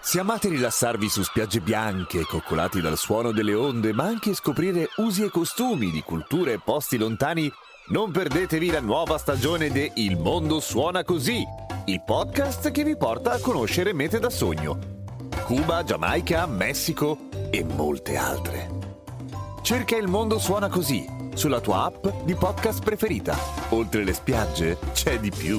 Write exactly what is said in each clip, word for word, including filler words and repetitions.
Se amate rilassarvi su spiagge bianche, coccolati dal suono delle onde, ma anche scoprire usi e costumi di culture e posti lontani, non perdetevi la nuova stagione de Il Mondo Suona Così, il podcast che vi porta a conoscere mete da sogno. Cuba, Giamaica, Messico e molte altre. Cerca Il Mondo Suona Così sulla tua app di podcast preferita. Oltre le spiagge c'è di più.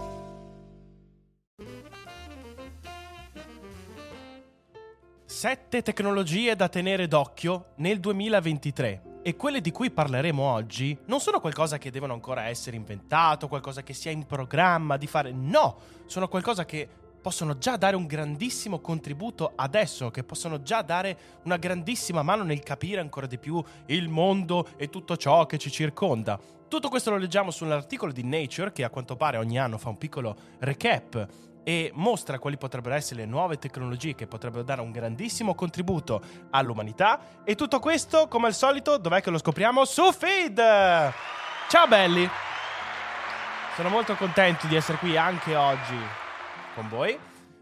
Sette tecnologie da tenere d'occhio nel duemilaventitré, e quelle di cui parleremo oggi non sono qualcosa che devono ancora essere inventato, qualcosa che sia in programma di fare, no, sono qualcosa che possono già dare un grandissimo contributo adesso, che possono già dare una grandissima mano nel capire ancora di più il mondo e tutto ciò che ci circonda. Tutto questo lo leggiamo sull'articolo di Nature, che a quanto pare ogni anno fa un piccolo recap e mostra quali potrebbero essere le nuove tecnologie che potrebbero dare un grandissimo contributo all'umanità. E tutto questo, come al solito, dov'è che lo scopriamo? Su Feed! Ciao belli! Sono molto contento di essere qui anche oggi con voi.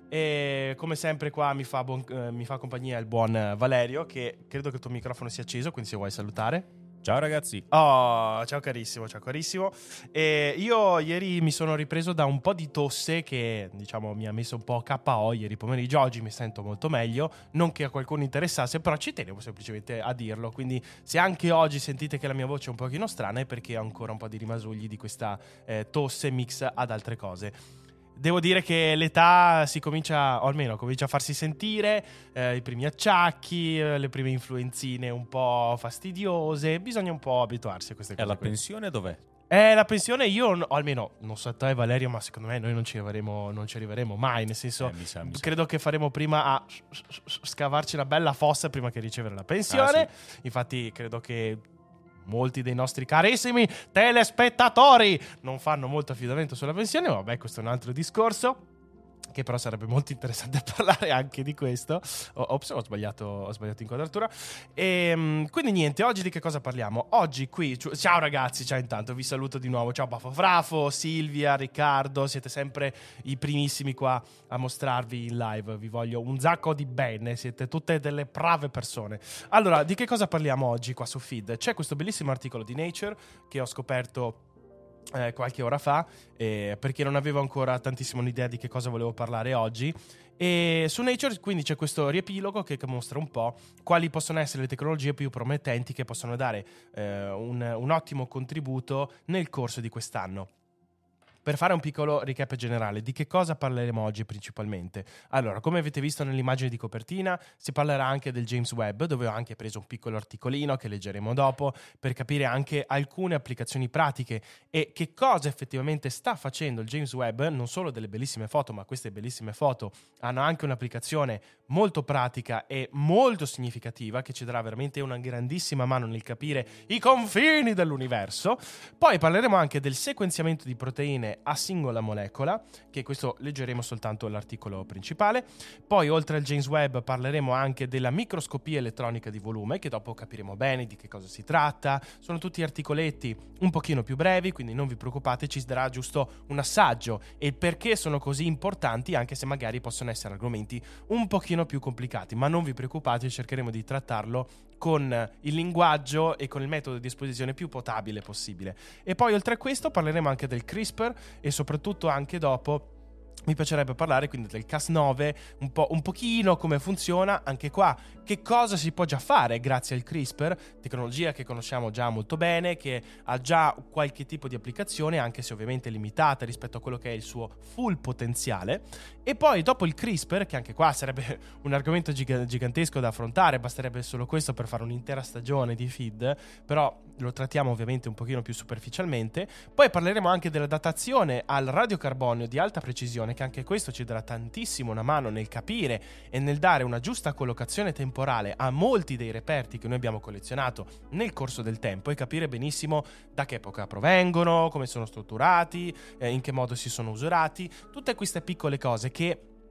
E come sempre qua mi fa, buon, eh, mi fa compagnia il buon Valerio, che credo che il tuo microfono sia acceso, quindi se vuoi salutare. Ciao ragazzi. Oh, ciao carissimo, ciao carissimo. E io ieri mi sono ripreso da un po' di tosse che, diciamo, mi ha messo un po' K O ieri pomeriggio. Oggi mi sento molto meglio, non che a qualcuno interessasse, però ci tenevo semplicemente a dirlo. Quindi se anche oggi sentite che la mia voce è un pochino strana è perché ho ancora un po' di rimasugli di questa eh, tosse mix ad altre cose. Devo dire che l'età si comincia, o almeno comincia a farsi sentire, eh, i primi acciacchi, eh, le prime influenzine un po' fastidiose, bisogna un po' abituarsi a queste cose. E la qui. pensione dov'è? Eh, la pensione io, o almeno, non so te Valerio, ma secondo me noi non ci arriveremo, non ci arriveremo mai, nel senso, Eh, mi sa, mi sa. credo che faremo prima a scavarci una bella fossa prima che ricevere la pensione. Ah, sì. Infatti credo che molti dei nostri carissimi telespettatori non fanno molto affidamento sulla pensione, ma vabbè, questo è un altro discorso, che però sarebbe molto interessante parlare anche di questo. Oh, ops, ho sbagliato, ho sbagliato inquadratura. E quindi niente, oggi di che cosa parliamo? Oggi qui, ciao ragazzi, ciao intanto, vi saluto di nuovo. Ciao Baffo Frafo, Silvia, Riccardo, siete sempre i primissimi qua a mostrarvi in live. Vi voglio un sacco di bene, siete tutte delle brave persone. Allora, di che cosa parliamo oggi qua su Feed? C'è questo bellissimo articolo di Nature che ho scoperto Eh, qualche ora fa, eh, perché non avevo ancora tantissimo un'idea di che cosa volevo parlare oggi. E su Nature quindi c'è questo riepilogo che, che mostra un po' quali possono essere le tecnologie più promettenti che possono dare eh, un, un ottimo contributo nel corso di quest'anno. Per fare un piccolo recap generale, di che cosa parleremo oggi principalmente? Allora, come avete visto nell'immagine di copertina, si parlerà anche del James Webb, dove ho anche preso un piccolo articolino che leggeremo dopo, per capire anche alcune applicazioni pratiche e che cosa effettivamente sta facendo il James Webb, non solo delle bellissime foto, ma queste bellissime foto hanno anche un'applicazione molto pratica e molto significativa, che ci darà veramente una grandissima mano nel capire i confini dell'universo. Poi parleremo anche del sequenziamento di proteine a singola molecola, che questo leggeremo soltanto l'articolo principale. Poi oltre al James Webb parleremo anche della microscopia elettronica di volume, che dopo capiremo bene di che cosa si tratta. Sono tutti articoletti un pochino più brevi, quindi non vi preoccupate, ci darà giusto un assaggio e il perché sono così importanti, anche se magari possono essere argomenti un pochino più complicati, ma non vi preoccupate, cercheremo di trattarlo con il linguaggio e con il metodo di esposizione più potabile possibile. E poi oltre a questo parleremo anche del CRISPR e soprattutto anche dopo mi piacerebbe parlare quindi del Cas nove, un po' un pochino come funziona, anche qua che cosa si può già fare grazie al CRISPR, tecnologia che conosciamo già molto bene, che ha già qualche tipo di applicazione, anche se ovviamente limitata rispetto a quello che è il suo full potenziale. E poi dopo il CRISPR, che anche qua sarebbe un argomento giga- gigantesco da affrontare, basterebbe solo questo per fare un'intera stagione di Feed, però lo trattiamo ovviamente un pochino più superficialmente. Poi parleremo anche della datazione al radiocarbonio di alta precisione, che anche questo ci darà tantissimo una mano nel capire e nel dare una giusta collocazione temporale a molti dei reperti che noi abbiamo collezionato nel corso del tempo e capire benissimo da che epoca provengono, come sono strutturati, eh, in che modo si sono usurati, tutte queste piccole cose che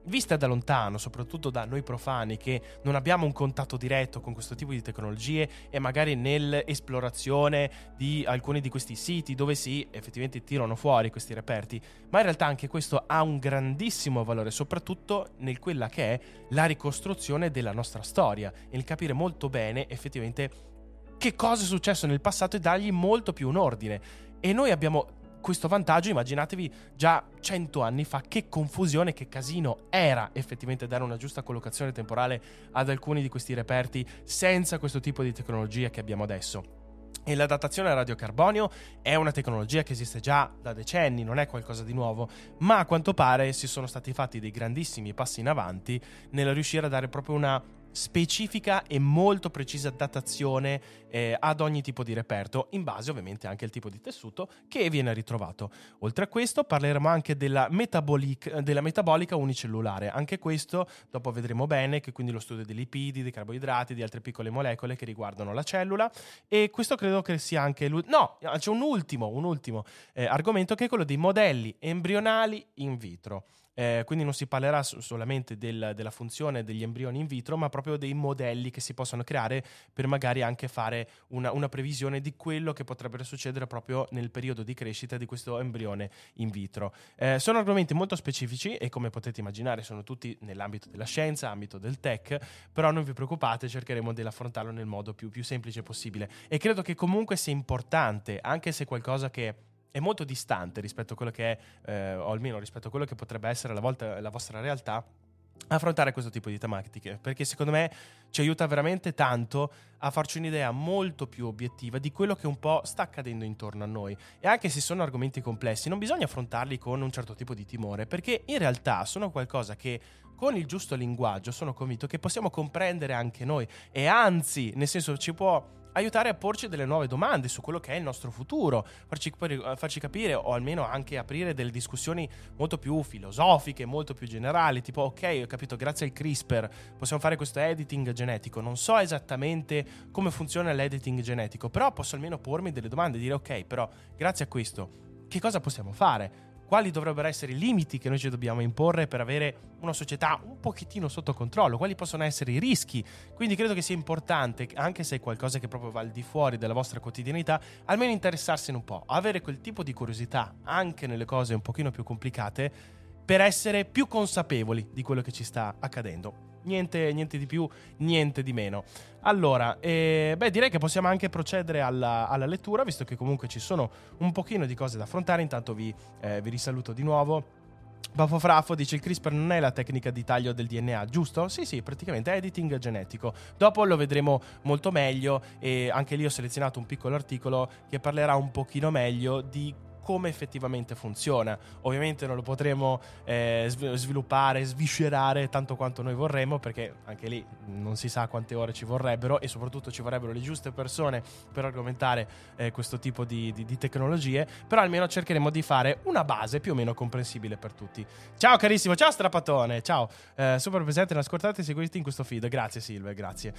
viste da lontano, soprattutto da noi profani che non abbiamo un contatto diretto con questo tipo di tecnologie e magari nell'esplorazione di alcuni di questi siti dove si effettivamente tirano fuori questi reperti, ma in realtà anche questo ha un grandissimo valore, soprattutto nel quella che è la ricostruzione della nostra storia, nel capire molto bene effettivamente che cosa è successo nel passato e dargli molto più un ordine. E noi abbiamo questo vantaggio, immaginatevi già cento anni fa che confusione, che casino era effettivamente dare una giusta collocazione temporale ad alcuni di questi reperti senza questo tipo di tecnologia che abbiamo adesso. E la datazione a radiocarbonio è una tecnologia che esiste già da decenni, non è qualcosa di nuovo, ma a quanto pare si sono stati fatti dei grandissimi passi in avanti nel riuscire a dare proprio una specifica e molto precisa datazione eh, ad ogni tipo di reperto, in base ovviamente anche al tipo di tessuto che viene ritrovato. Oltre a questo parleremo anche della, metabolic, della metabolica unicellulare. Anche questo dopo vedremo bene, che quindi lo studio dei lipidi, dei carboidrati, di altre piccole molecole che riguardano la cellula. E questo credo che sia anche l'u- no, c'è un ultimo, un ultimo eh, argomento, che è quello dei modelli embrionali in vitro. Eh, quindi non si parlerà so- solamente del, della funzione degli embrioni in vitro, ma proprio dei modelli che si possono creare per magari anche fare una, una previsione di quello che potrebbe succedere proprio nel periodo di crescita di questo embrione in vitro. Eh, sono argomenti molto specifici e, come potete immaginare, sono tutti nell'ambito della scienza, ambito del tech, però non vi preoccupate, cercheremo di affrontarlo nel modo più, più semplice possibile. E credo che comunque sia importante, anche se qualcosa che è molto distante rispetto a quello che è, eh, o almeno rispetto a quello che potrebbe essere alla volta la vostra realtà, affrontare questo tipo di tematiche, perché secondo me ci aiuta veramente tanto a farci un'idea molto più obiettiva di quello che un po' sta accadendo intorno a noi. E anche se sono argomenti complessi, non bisogna affrontarli con un certo tipo di timore, perché in realtà sono qualcosa che con il giusto linguaggio sono convinto che possiamo comprendere anche noi, e anzi, nel senso, ci può aiutare a porci delle nuove domande su quello che è il nostro futuro, farci, farci capire, o almeno anche aprire delle discussioni molto più filosofiche, molto più generali, tipo ok, ho capito, grazie al CRISPR possiamo fare questo editing genetico, non so esattamente come funziona l'editing genetico, però posso almeno pormi delle domande e dire ok, però grazie a questo che cosa possiamo fare? Quali dovrebbero essere i limiti che noi ci dobbiamo imporre per avere una società un pochettino sotto controllo? Quali possono essere i rischi? Quindi credo che sia importante, anche se è qualcosa che proprio va al di fuori della vostra quotidianità, almeno interessarsene un po', avere quel tipo di curiosità anche nelle cose un pochino più complicate, per essere più consapevoli di quello che ci sta accadendo. Niente, niente di più, niente di meno. Allora, eh, beh, direi che possiamo anche procedere alla, alla lettura, visto che comunque ci sono un pochino di cose da affrontare. Intanto vi, eh, vi risaluto di nuovo. Baffo Fraffo dice: il CRISPR non è la tecnica di taglio del D N A, giusto? Sì, sì, praticamente è editing genetico. Dopo lo vedremo molto meglio, e anche lì ho selezionato un piccolo articolo che parlerà un pochino meglio di come effettivamente funziona. Ovviamente non lo potremo eh, sviluppare, sviscerare tanto quanto noi vorremmo, perché anche lì non si sa quante ore ci vorrebbero, e soprattutto ci vorrebbero le giuste persone per argomentare eh, questo tipo di, di, di tecnologie, però almeno cercheremo di fare una base più o meno comprensibile per tutti. Ciao carissimo, ciao Strapatone, ciao, eh, super presente, non ascoltate e seguite in questo feed, grazie Silve, grazie.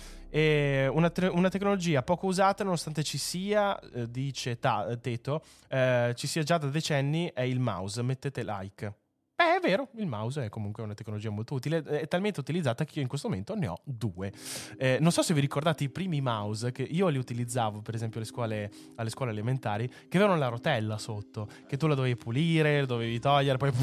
E una, te- una tecnologia poco usata nonostante ci sia, eh, dice ta- Teto, eh, ci sia già da decenni, è il mouse, mettete like. Beh, è vero, il mouse è comunque una tecnologia molto utile, è talmente utilizzata che io in questo momento ne ho due. Eh, non so se vi ricordate i primi mouse, che io li utilizzavo per esempio alle scuole, alle scuole elementari, che avevano la rotella sotto, che tu la dovevi pulire, dovevi togliere, poi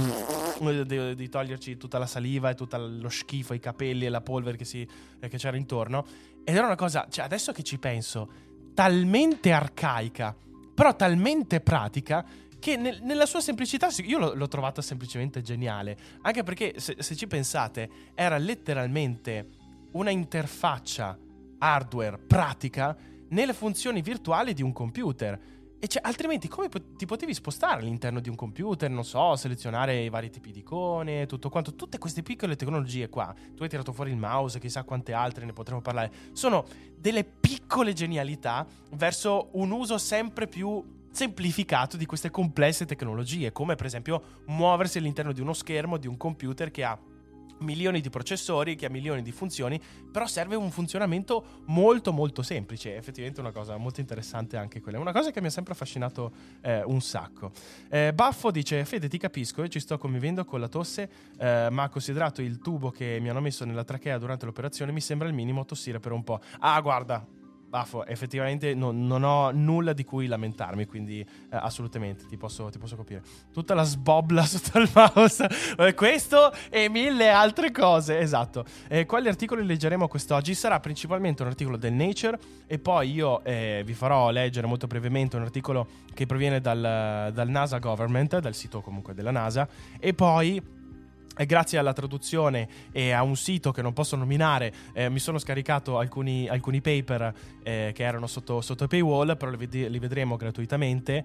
devi toglierci tutta la saliva e tutto lo schifo, i capelli e la polvere che, si, eh, che c'era intorno. Ed era una cosa, cioè adesso che ci penso, talmente arcaica, però talmente pratica, che nel, nella sua semplicità io l'ho, l'ho trovata semplicemente geniale, anche perché se, se ci pensate era letteralmente una interfaccia hardware pratica nelle funzioni virtuali di un computer. E cioè, altrimenti come ti potevi spostare all'interno di un computer, non so, selezionare i vari tipi di icone, tutto quanto, tutte queste piccole tecnologie qua. Tu hai tirato fuori il mouse, chissà quante altre ne potremo parlare. Sono delle piccole genialità verso un uso sempre più semplificato di queste complesse tecnologie, come per esempio muoversi all'interno di uno schermo di un computer che ha milioni di processori, che ha milioni di funzioni, però serve un funzionamento molto molto semplice. Effettivamente una cosa molto interessante anche quella, è una cosa che mi ha sempre affascinato eh, un sacco. eh, Baffo dice: Fede, ti capisco, io ci sto convivendo con la tosse, eh, ma considerato il tubo che mi hanno messo nella trachea durante l'operazione, mi sembra il minimo tossire per un po'. Ah, guarda, Baffo, effettivamente non, non ho nulla di cui lamentarmi, quindi eh, assolutamente ti posso, ti posso capire. Tutta la sbobla sotto il mouse, eh, questo e mille altre cose, esatto. Eh, quali articoli leggeremo quest'oggi? Sarà principalmente un articolo del Nature, e poi io eh, vi farò leggere molto brevemente un articolo che proviene dal, dal NASA Government, dal sito comunque della NASA, e poi E grazie alla traduzione e a un sito che non posso nominare, eh, mi sono scaricato alcuni, alcuni paper eh, che erano sotto, sotto paywall, però li, ved- li vedremo gratuitamente.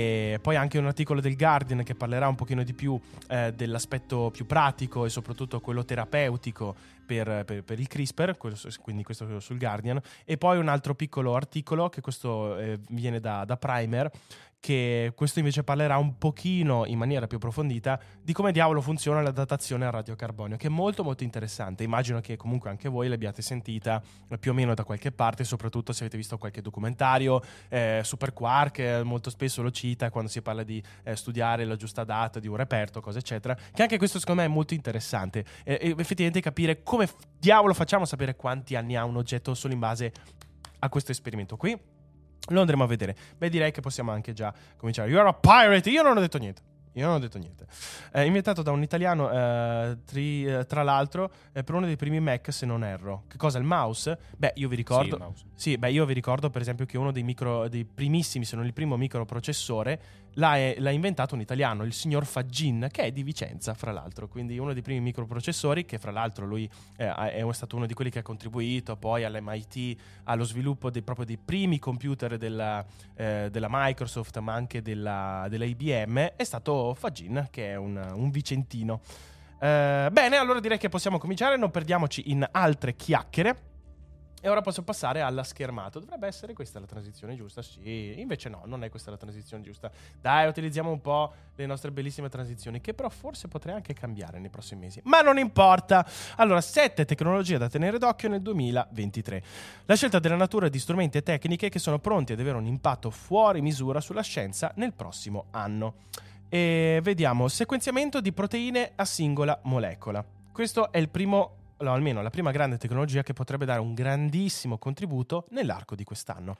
E poi anche un articolo del Guardian che parlerà un pochino di più eh, dell'aspetto più pratico e soprattutto quello terapeutico per, per, per il CRISPR, quindi questo sul Guardian. E poi un altro piccolo articolo, che questo eh, viene da, da Primer, che questo invece parlerà un pochino in maniera più approfondita di come diavolo funziona la datazione al radiocarbonio, che è molto molto interessante. Immagino che comunque anche voi l'abbiate sentita più o meno da qualche parte, soprattutto se avete visto qualche documentario. eh, Super Quark eh, molto spesso lo cita quando si parla di eh, studiare la giusta data di un reperto, cose eccetera, che anche questo secondo me è molto interessante, eh, e effettivamente capire come f- diavolo facciamo a sapere quanti anni ha un oggetto solo in base a questo esperimento qui. Lo andremo a vedere. Beh, direi che possiamo anche già cominciare. You're a pirate. Io non ho detto niente. Io non ho detto niente. È inventato da un italiano, eh, tri, eh, tra l'altro, eh, per uno dei primi Mac, se non erro. Che cosa? Il mouse? Beh, io vi ricordo. Sì, il mouse. Sì, beh, io vi ricordo, per esempio, che uno dei micro, dei primissimi, se non il primo microprocessore, l'ha, l'ha inventato un italiano, il signor Faggin, che è di Vicenza, fra l'altro. Quindi uno dei primi microprocessori, che fra l'altro lui eh, è stato uno di quelli che ha contribuito poi all'M I T allo sviluppo dei, proprio dei primi computer della, eh, della Microsoft, ma anche della, della I B M, è stato Faggin, che è un, un vicentino. Eh, bene, allora direi che possiamo cominciare, non perdiamoci in altre chiacchiere. E ora posso passare alla schermata. Dovrebbe essere questa la transizione giusta? Sì, invece no, non è questa la transizione giusta. Dai, utilizziamo un po' le nostre bellissime transizioni, che però forse potrei anche cambiare nei prossimi mesi, ma non importa. Allora, sette tecnologie da tenere d'occhio nel duemilaventitré. La scelta della natura di strumenti e tecniche che sono pronti ad avere un impatto fuori misura sulla scienza nel prossimo anno. E vediamo: sequenziamento di proteine a singola molecola. Questo è il primo, o almeno la prima grande tecnologia che potrebbe dare un grandissimo contributo nell'arco di quest'anno.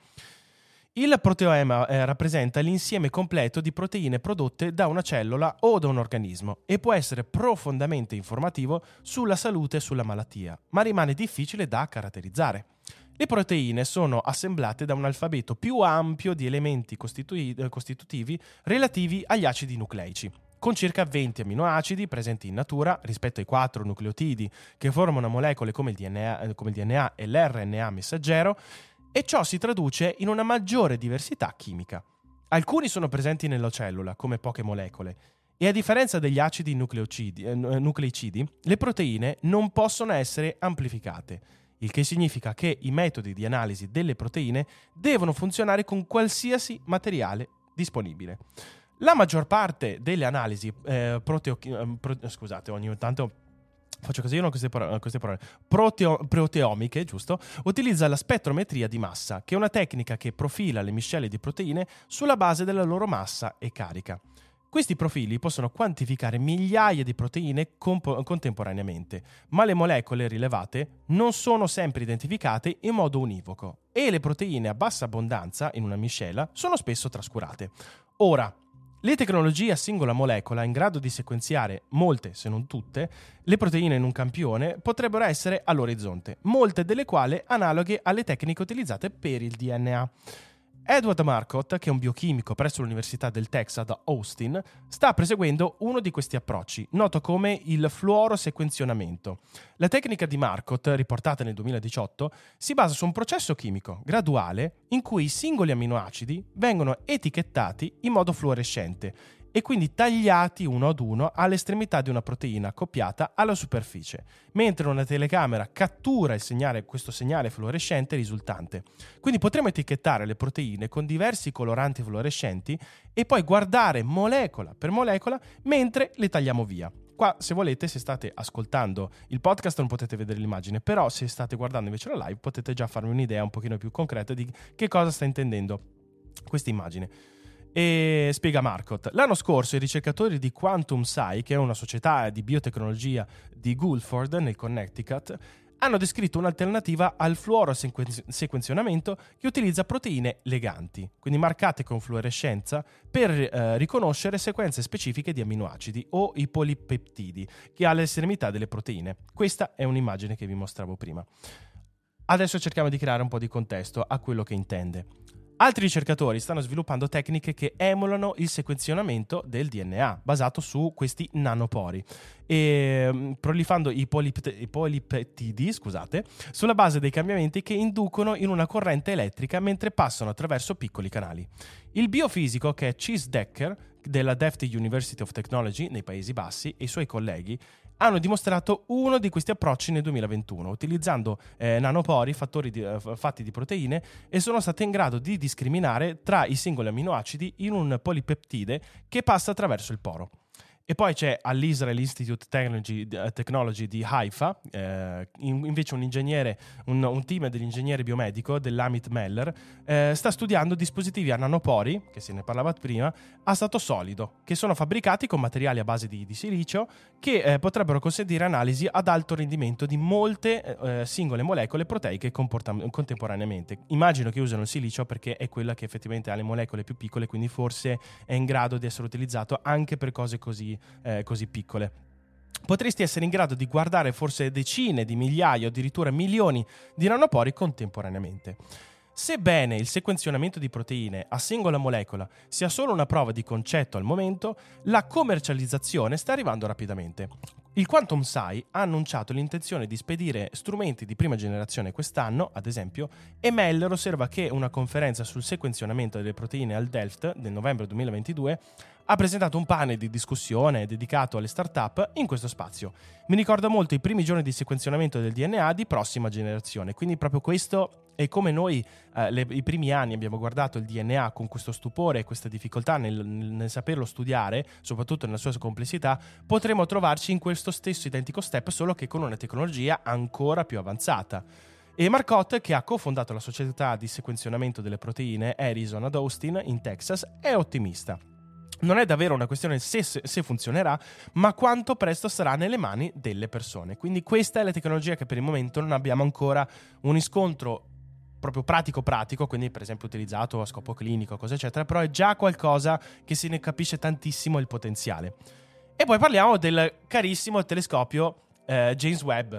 Il proteoma eh, rappresenta l'insieme completo di proteine prodotte da una cellula o da un organismo e può essere profondamente informativo sulla salute e sulla malattia, ma rimane difficile da caratterizzare. Le proteine sono assemblate da un alfabeto più ampio di elementi costitui- costitutivi relativi agli acidi nucleici, con circa venti aminoacidi presenti in natura rispetto ai quattro nucleotidi che formano molecole come il D N A, come il D N A e l'R N A messaggero, e ciò si traduce in una maggiore diversità chimica. Alcuni sono presenti nella cellula, come poche molecole, e a differenza degli acidi nucleocidi, eh, nucleicidi, le proteine non possono essere amplificate, il che significa che i metodi di analisi delle proteine devono funzionare con qualsiasi materiale disponibile. La maggior parte delle analisi eh, proteo- eh, pro- scusate, ogni tanto faccio così, io non queste parole, queste parole. Proteo- proteomiche, giusto? Utilizza la spettrometria di massa, che è una tecnica che profila le miscele di proteine sulla base della loro massa e carica. Questi profili possono quantificare migliaia di proteine comp- contemporaneamente, ma le molecole rilevate non sono sempre identificate in modo univoco e le proteine a bassa abbondanza in una miscela sono spesso trascurate. Ora, le tecnologie a singola molecola in grado di sequenziare molte, se non tutte, le proteine in un campione potrebbero essere all'orizzonte, molte delle quali analoghe alle tecniche utilizzate per il D N A. Edward Marcotte, che è un biochimico presso l'Università del Texas ad Austin, sta perseguendo uno di questi approcci, noto come il fluorosequenzionamento. La tecnica di Marcotte, riportata nel duemiladiciotto, si basa su un processo chimico graduale in cui i singoli aminoacidi vengono etichettati in modo fluorescente e quindi tagliati uno ad uno all'estremità di una proteina accoppiata alla superficie, mentre una telecamera cattura il segnale, questo segnale fluorescente risultante. Quindi potremo etichettare le proteine con diversi coloranti fluorescenti e poi guardare molecola per molecola mentre le tagliamo via. Qua, se volete, se state ascoltando il podcast non potete vedere l'immagine, però se state guardando invece la live potete già farvi un'idea un pochino più concreta di che cosa sta intendendo questa immagine. E spiega Marcotte: l'anno scorso i ricercatori di Quantum-Si, che è una società di biotecnologia di Guilford nel Connecticut, hanno descritto un'alternativa al fluorosequenzionamento che utilizza proteine leganti, quindi marcate con fluorescenza, per eh, riconoscere sequenze specifiche di aminoacidi o i polipeptidi che ha all'estremità delle proteine. Questa è un'immagine che vi mostravo prima. Adesso cerchiamo di creare un po' di contesto a quello che intende. Altri ricercatori stanno sviluppando tecniche che emulano il sequenzionamento del D N A basato su questi nanopori e prolifando i, polip- i polipeptidi, scusate, sulla base dei cambiamenti che inducono in una corrente elettrica mentre passano attraverso piccoli canali. Il biofisico, che è Chase Decker della Delft University of Technology nei Paesi Bassi, e i suoi colleghi hanno dimostrato uno di questi approcci nel duemilaventuno, utilizzando eh, nanopori fattori di, uh, fatti di proteine, e sono stati in grado di discriminare tra i singoli aminoacidi in un polipeptide che passa attraverso il poro. E poi c'è all'Israel Institute Technology, Technology di Haifa, eh, invece un ingegnere, un, un team dell'ingegnere biomedico dell'Amit Meller eh, sta studiando dispositivi a nanopori, che se ne parlava prima, a stato solido, che sono fabbricati con materiali a base di, di silicio, che eh, potrebbero consentire analisi ad alto rendimento di molte eh, singole molecole proteiche comportam- contemporaneamente. Immagino che usano il silicio perché è quella che effettivamente ha le molecole più piccole, quindi forse è in grado di essere utilizzato anche per cose così Eh, così piccole. Potresti essere in grado di guardare forse decine di migliaia o addirittura milioni di nanopori contemporaneamente. Sebbene il sequenzionamento di proteine a singola molecola sia solo una prova di concetto al momento, la commercializzazione sta arrivando rapidamente. Il Quantum-Si ha annunciato l'intenzione di spedire strumenti di prima generazione quest'anno, ad esempio, e Meller osserva che una conferenza sul sequenzionamento delle proteine al Delft nel novembre duemilaventidue ha presentato un panel di discussione dedicato alle start-up in questo spazio. Mi ricorda molto i primi giorni di sequenzionamento del D N A di prossima generazione, quindi proprio questo è come noi eh, le, i primi anni abbiamo guardato il D N A con questo stupore e questa difficoltà nel, nel saperlo studiare, soprattutto nella sua complessità. Potremo trovarci in questo stesso identico step, solo che con una tecnologia ancora più avanzata. E Marcotte, che ha cofondato la società di sequenzionamento delle proteine Harrison ad Austin in Texas, è ottimista. Non è davvero una questione se, se funzionerà, ma quanto presto sarà nelle mani delle persone. Quindi questa è la tecnologia che per il momento non abbiamo ancora un riscontro proprio pratico-pratico, quindi per esempio utilizzato a scopo clinico, cose eccetera, però è già qualcosa che se ne capisce tantissimo il potenziale. E poi parliamo del carissimo telescopio eh, James Webb,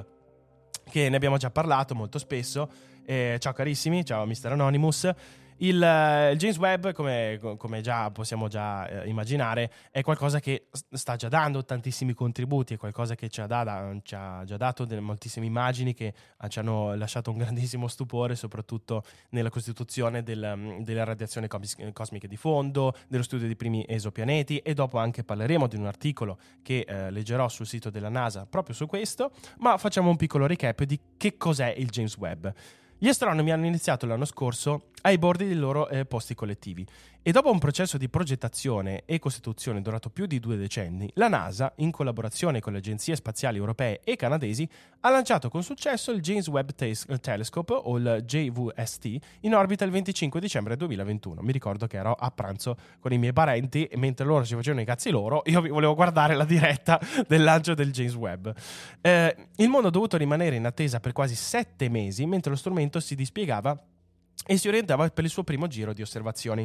che ne abbiamo già parlato molto spesso. Eh, ciao carissimi, ciao mister Anonymous. Il, il James Webb, come, come già possiamo già eh, immaginare, è qualcosa che sta già dando tantissimi contributi, è qualcosa che ci ha, da, ci ha già dato delle moltissime immagini che ci hanno lasciato un grandissimo stupore, soprattutto nella costituzione del, delle radiazioni cosmiche di fondo, dello studio dei primi esopianeti, e dopo anche parleremo di un articolo che eh, leggerò sul sito della NASA proprio su questo, ma facciamo un piccolo recap di che cos'è il James Webb. Gli astronomi hanno iniziato l'anno scorso ai bordi dei loro eh, posti collettivi, e dopo un processo di progettazione e costituzione durato più di due decenni, la NASA, in collaborazione con le agenzie spaziali europee e canadesi, ha lanciato con successo il James Webb Tes- Telescope, o il J W S T, in orbita il venticinque dicembre duemilaventuno. Mi ricordo che ero a pranzo con i miei parenti e mentre loro si facevano i cazzi loro, io volevo guardare la diretta del lancio del James Webb. Eh, il mondo ha dovuto rimanere in attesa per quasi sette mesi mentre lo strumento si dispiegava e si orientava per il suo primo giro di osservazioni.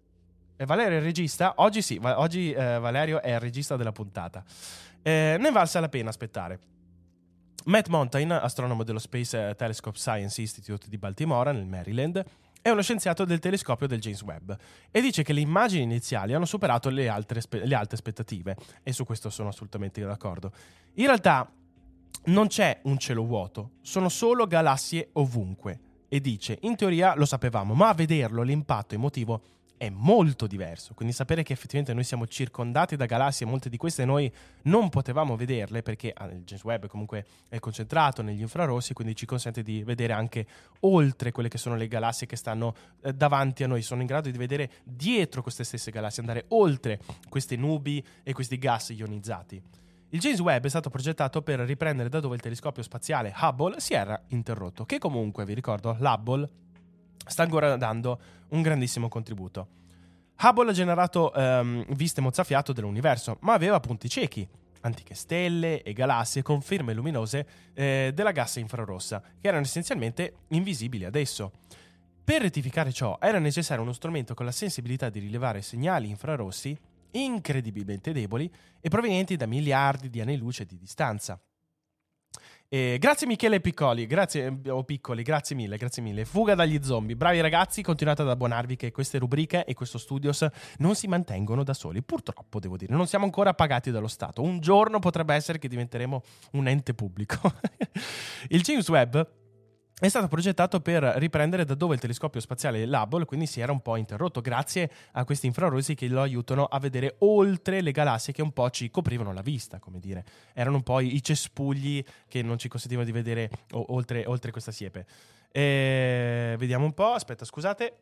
E Valerio è il regista? Oggi sì, va- oggi eh, Valerio è il regista della puntata. Eh, ne valsa la pena aspettare. Matt Montaigne, astronomo dello Space Telescope Science Institute di Baltimora, nel Maryland, è uno scienziato del telescopio del James Webb e dice che le immagini iniziali hanno superato le, altre spe- le alte aspettative, e su questo sono assolutamente d'accordo. In realtà non c'è un cielo vuoto, sono solo galassie ovunque. E dice, in teoria lo sapevamo, ma a vederlo l'impatto emotivo è molto diverso. Quindi sapere che effettivamente noi siamo circondati da galassie, molte di queste noi non potevamo vederle perché ah, il James Webb comunque è concentrato negli infrarossi, quindi ci consente di vedere anche oltre quelle che sono le galassie che stanno eh, davanti a noi. Sono in grado di vedere dietro queste stesse galassie, andare oltre queste nubi e questi gas ionizzati. Il James Webb è stato progettato per riprendere da dove il telescopio spaziale Hubble si era interrotto, che comunque, vi ricordo, l'Hubble sta ancora dando un grandissimo contributo. Hubble ha generato um, viste mozzafiato dell'universo, ma aveva punti ciechi, antiche stelle e galassie con firme luminose eh, della galassia infrarossa, che erano essenzialmente invisibili ad esso. Per rettificare ciò era necessario uno strumento con la sensibilità di rilevare segnali infrarossi incredibilmente deboli e provenienti da miliardi di anni luce di distanza. E grazie Michele Piccoli, grazie o Piccoli, grazie mille, grazie mille. Fuga dagli zombie. Bravi ragazzi, continuate ad abbonarvi che queste rubriche e questo studios non si mantengono da soli. Purtroppo devo dire, non siamo ancora pagati dallo Stato. Un giorno potrebbe essere che diventeremo un ente pubblico. Il James Webb è stato progettato per riprendere da dove il telescopio spaziale Hubble quindi si era un po' interrotto, grazie a questi infrarossi che lo aiutano a vedere oltre le galassie che un po' ci coprivano la vista, come dire. Erano un po' i cespugli che non ci consentivano di vedere o- oltre, oltre questa siepe. E... Vediamo un po', aspetta, scusate.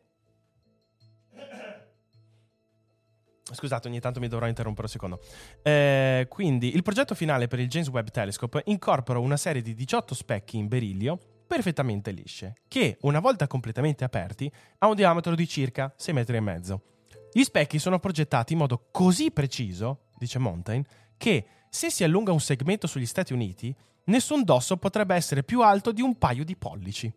Scusate, ogni tanto mi dovrò interrompere un secondo. Eh, quindi, il progetto finale per il James Webb Telescope incorpora una serie di diciotto specchi in berillio perfettamente lisce, che, una volta completamente aperti, ha un diametro di circa sei metri e mezzo. Gli specchi sono progettati in modo così preciso, dice Montaigne, che se si allunga un segmento sugli Stati Uniti, nessun dosso potrebbe essere più alto di un paio di pollici.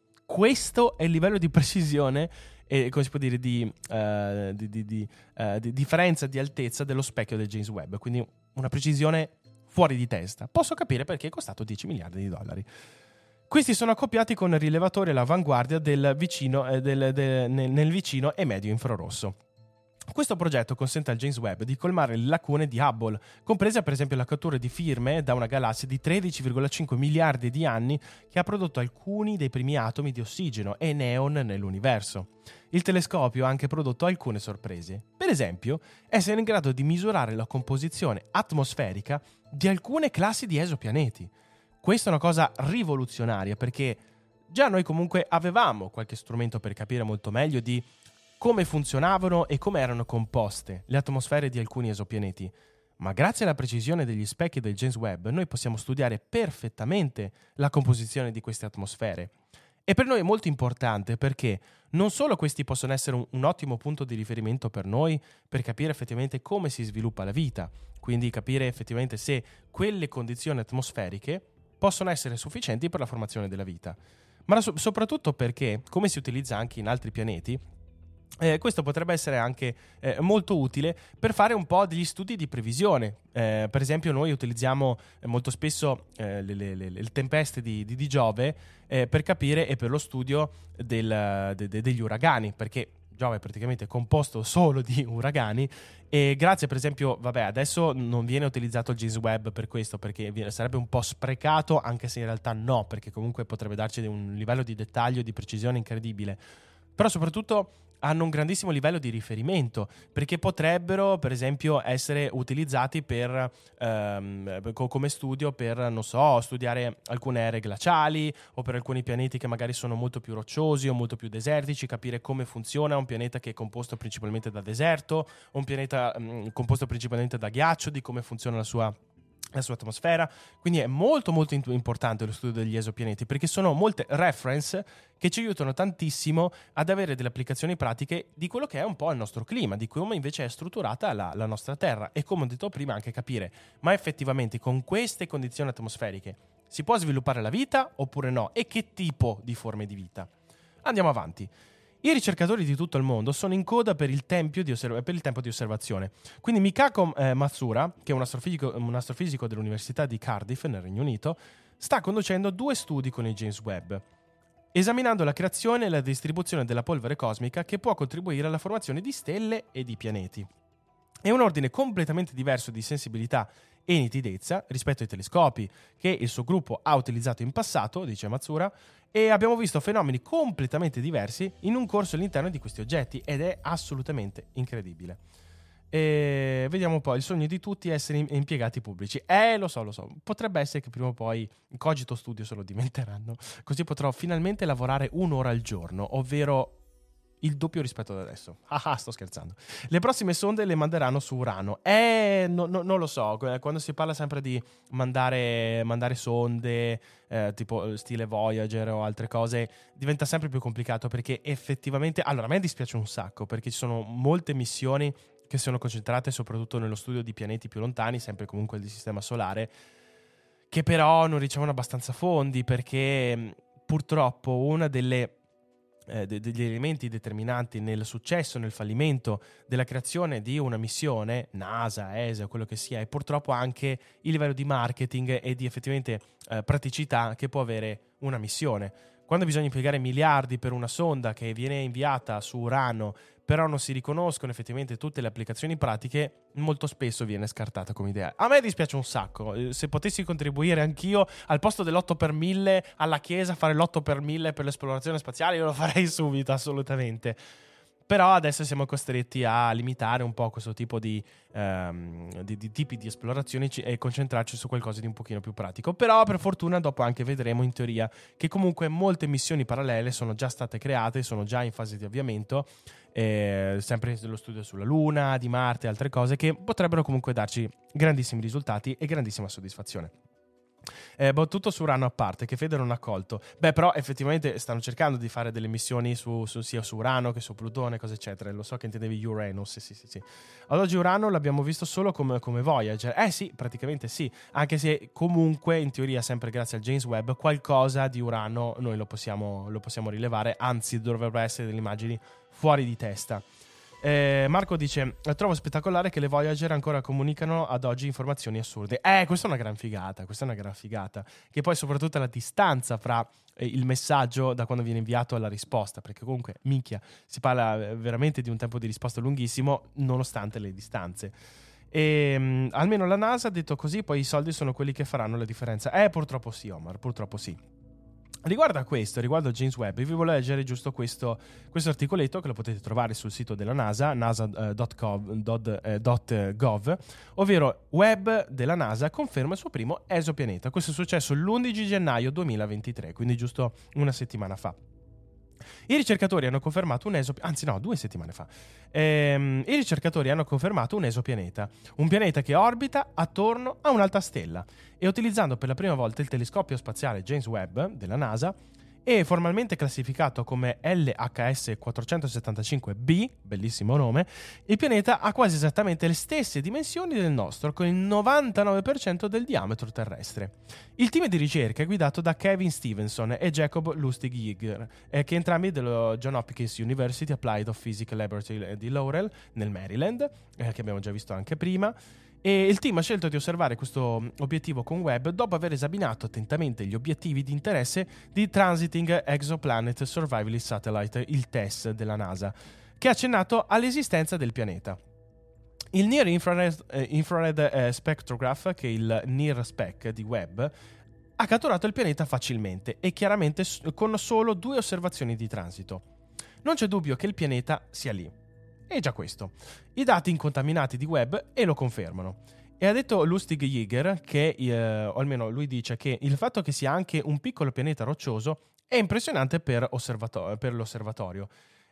Questo è il livello di precisione e, come si può dire, di, uh, di, di, di, uh, di differenza di altezza dello specchio del James Webb, quindi una precisione fuori di testa. Posso capire perché è costato dieci miliardi di dollari. Questi sono accoppiati con rilevatori all'avanguardia del vicino, eh, del, del, nel, nel vicino e medio infrarosso. Questo progetto consente al James Webb di colmare le lacune di Hubble, compresa per esempio la cattura di firme da una galassia di tredici virgola cinque miliardi di anni che ha prodotto alcuni dei primi atomi di ossigeno e neon nell'universo. Il telescopio ha anche prodotto alcune sorprese, per esempio essere in grado di misurare la composizione atmosferica di alcune classi di esopianeti. Questa è una cosa rivoluzionaria perché già noi comunque avevamo qualche strumento per capire molto meglio di come funzionavano e come erano composte le atmosfere di alcuni esopianeti, ma grazie alla precisione degli specchi del James Webb noi possiamo studiare perfettamente la composizione di queste atmosfere. E per noi è molto importante perché non solo questi possono essere un, un ottimo punto di riferimento per noi per capire effettivamente come si sviluppa la vita, quindi capire effettivamente se quelle condizioni atmosferiche possono essere sufficienti per la formazione della vita, ma so- soprattutto perché, come si utilizza anche in altri pianeti, eh, questo potrebbe essere anche eh, molto utile per fare un po' degli studi di previsione. Eh, per esempio noi utilizziamo eh, molto spesso eh, le, le, le, le tempeste di, di, di Giove eh, per capire e per lo studio del, de, de, degli uragani, perché Giove è praticamente composto solo di uragani e grazie per esempio, vabbè, adesso non viene utilizzato il James Webb per questo perché viene, sarebbe un po' sprecato, anche se in realtà no, perché comunque potrebbe darci un livello di dettaglio e di precisione incredibile, però soprattutto hanno un grandissimo livello di riferimento perché potrebbero per esempio essere utilizzati per ehm, co- come studio per, non so, studiare alcune aree glaciali o per alcuni pianeti che magari sono molto più rocciosi o molto più desertici, capire come funziona un pianeta che è composto principalmente da deserto o un pianeta mh, composto principalmente da ghiaccio, di come funziona la sua la sua atmosfera. Quindi è molto molto importante lo studio degli esopianeti perché sono molte reference che ci aiutano tantissimo ad avere delle applicazioni pratiche di quello che è un po' il nostro clima, di come invece è strutturata la, la nostra Terra e, come ho detto prima, anche capire ma effettivamente con queste condizioni atmosferiche si può sviluppare la vita oppure no e che tipo di forme di vita. Andiamo avanti. I ricercatori di tutto il mondo sono in coda per il, tempio di osserv- per il tempo di osservazione. Quindi Mikako eh, Matsura, che è un astrofisico, un astrofisico dell'Università di Cardiff nel Regno Unito, sta conducendo due studi con il James Webb, esaminando la creazione e la distribuzione della polvere cosmica che può contribuire alla formazione di stelle e di pianeti. È un ordine completamente diverso di sensibilità e nitidezza rispetto ai telescopi che il suo gruppo ha utilizzato in passato, dice Matsura, e abbiamo visto fenomeni completamente diversi in un corso all'interno di questi oggetti ed è assolutamente incredibile. E vediamo un po', il sogno di tutti è essere impiegati pubblici. Eh, lo so, lo so, potrebbe essere che prima o poi Cogito Studio se lo diventeranno, così potrò finalmente lavorare un'ora al giorno, ovvero il doppio rispetto ad adesso. Ah, ah, sto scherzando. Le prossime sonde le manderanno su Urano. Eh, no, no, non lo so. Quando si parla sempre di mandare, mandare sonde, eh, tipo stile Voyager o altre cose, diventa sempre più complicato perché effettivamente... Allora, a me dispiace un sacco perché ci sono molte missioni che sono concentrate soprattutto nello studio di pianeti più lontani, sempre comunque del sistema solare, che però non ricevono abbastanza fondi perché purtroppo una delle... Eh, de- degli elementi determinanti nel successo, nel fallimento della creazione di una missione, NASA, E S A, quello che sia, è purtroppo anche il livello di marketing e di effettivamente eh, praticità che può avere una missione. Quando bisogna impiegare miliardi per una sonda che viene inviata su Urano, però non si riconoscono effettivamente tutte le applicazioni pratiche, molto spesso viene scartata come idea. A me dispiace un sacco. Se potessi contribuire anch'io al posto dell'otto per mille alla Chiesa, fare l'otto per mille per l'esplorazione spaziale, io lo farei subito, assolutamente. Però adesso siamo costretti a limitare un po' questo tipo di, um, di, di tipi di esplorazioni e concentrarci su qualcosa di un pochino più pratico. Però per fortuna dopo anche vedremo in teoria che comunque molte missioni parallele sono già state create, sono già in fase di avviamento, eh, sempre dello studio sulla Luna, di Marte e altre cose che potrebbero comunque darci grandissimi risultati e grandissima soddisfazione. Eh, boh, tutto su Urano a parte, che Fede non ha colto. Beh, però effettivamente stanno cercando di fare delle missioni su, su, sia su Urano che su Plutone, cose eccetera. Lo so che intendevi Uranus, sì sì sì. Ad oggi Urano l'abbiamo visto solo come, come Voyager. Eh sì, praticamente sì. Anche se comunque, in teoria, sempre grazie al James Webb, qualcosa di Urano noi lo possiamo, lo possiamo rilevare. Anzi, dovrebbero essere delle immagini fuori di testa. Eh, Marco dice: trovo spettacolare che le Voyager ancora comunicano ad oggi informazioni assurde. Eh, questa è una gran figata. Questa è una gran figata. Che poi, soprattutto, la distanza fra eh, il messaggio da quando viene inviato alla risposta. Perché, comunque, minchia, si parla veramente di un tempo di risposta lunghissimo, nonostante le distanze. E mh, almeno la NASA ha detto così, poi i soldi sono quelli che faranno la differenza. Eh, purtroppo sì, Omar, purtroppo sì. Riguardo a questo, riguardo a James Webb, vi volevo leggere giusto questo, questo articoletto che lo potete trovare sul sito della NASA, nasa punto gov, ovvero Webb della NASA conferma il suo primo esopianeta. Questo è successo l'undici gennaio duemilaventitré, quindi giusto una settimana fa. I ricercatori hanno confermato un esopianeta, anzi no, due settimane fa. Ehm, I ricercatori hanno confermato un esopianeta, un pianeta che orbita attorno a un'altra stella e utilizzando per la prima volta il telescopio spaziale James Webb della NASA e formalmente classificato come L H S quattrocentosettantacinque b, bellissimo nome, il pianeta ha quasi esattamente le stesse dimensioni del nostro, con il novantanove per cento del diametro terrestre. Il team di ricerca è guidato da Kevin Stevenson e Jacob Lustig-Yeager, eh, che entrambi dello John Hopkins University Applied of Physics Laboratory di Laurel, nel Maryland, eh, che abbiamo già visto anche prima. E il team ha scelto di osservare questo obiettivo con Webb dopo aver esaminato attentamente gli obiettivi di interesse di Transiting Exoplanet Survivalist Satellite, il T E S della NASA, che ha accennato all'esistenza del pianeta. Il Near Infrared, eh, infrared eh, Spectrograph, che è il NIRSpec di Webb, ha catturato il pianeta facilmente e chiaramente con solo due osservazioni di transito. Non c'è dubbio che il pianeta sia lì. E già questo. I dati incontaminati di Webb e lo confermano. E ha detto Lustig-Yeager che, eh, o almeno lui dice che il fatto che sia anche un piccolo pianeta roccioso è impressionante per, osservato- per l'osservatorio.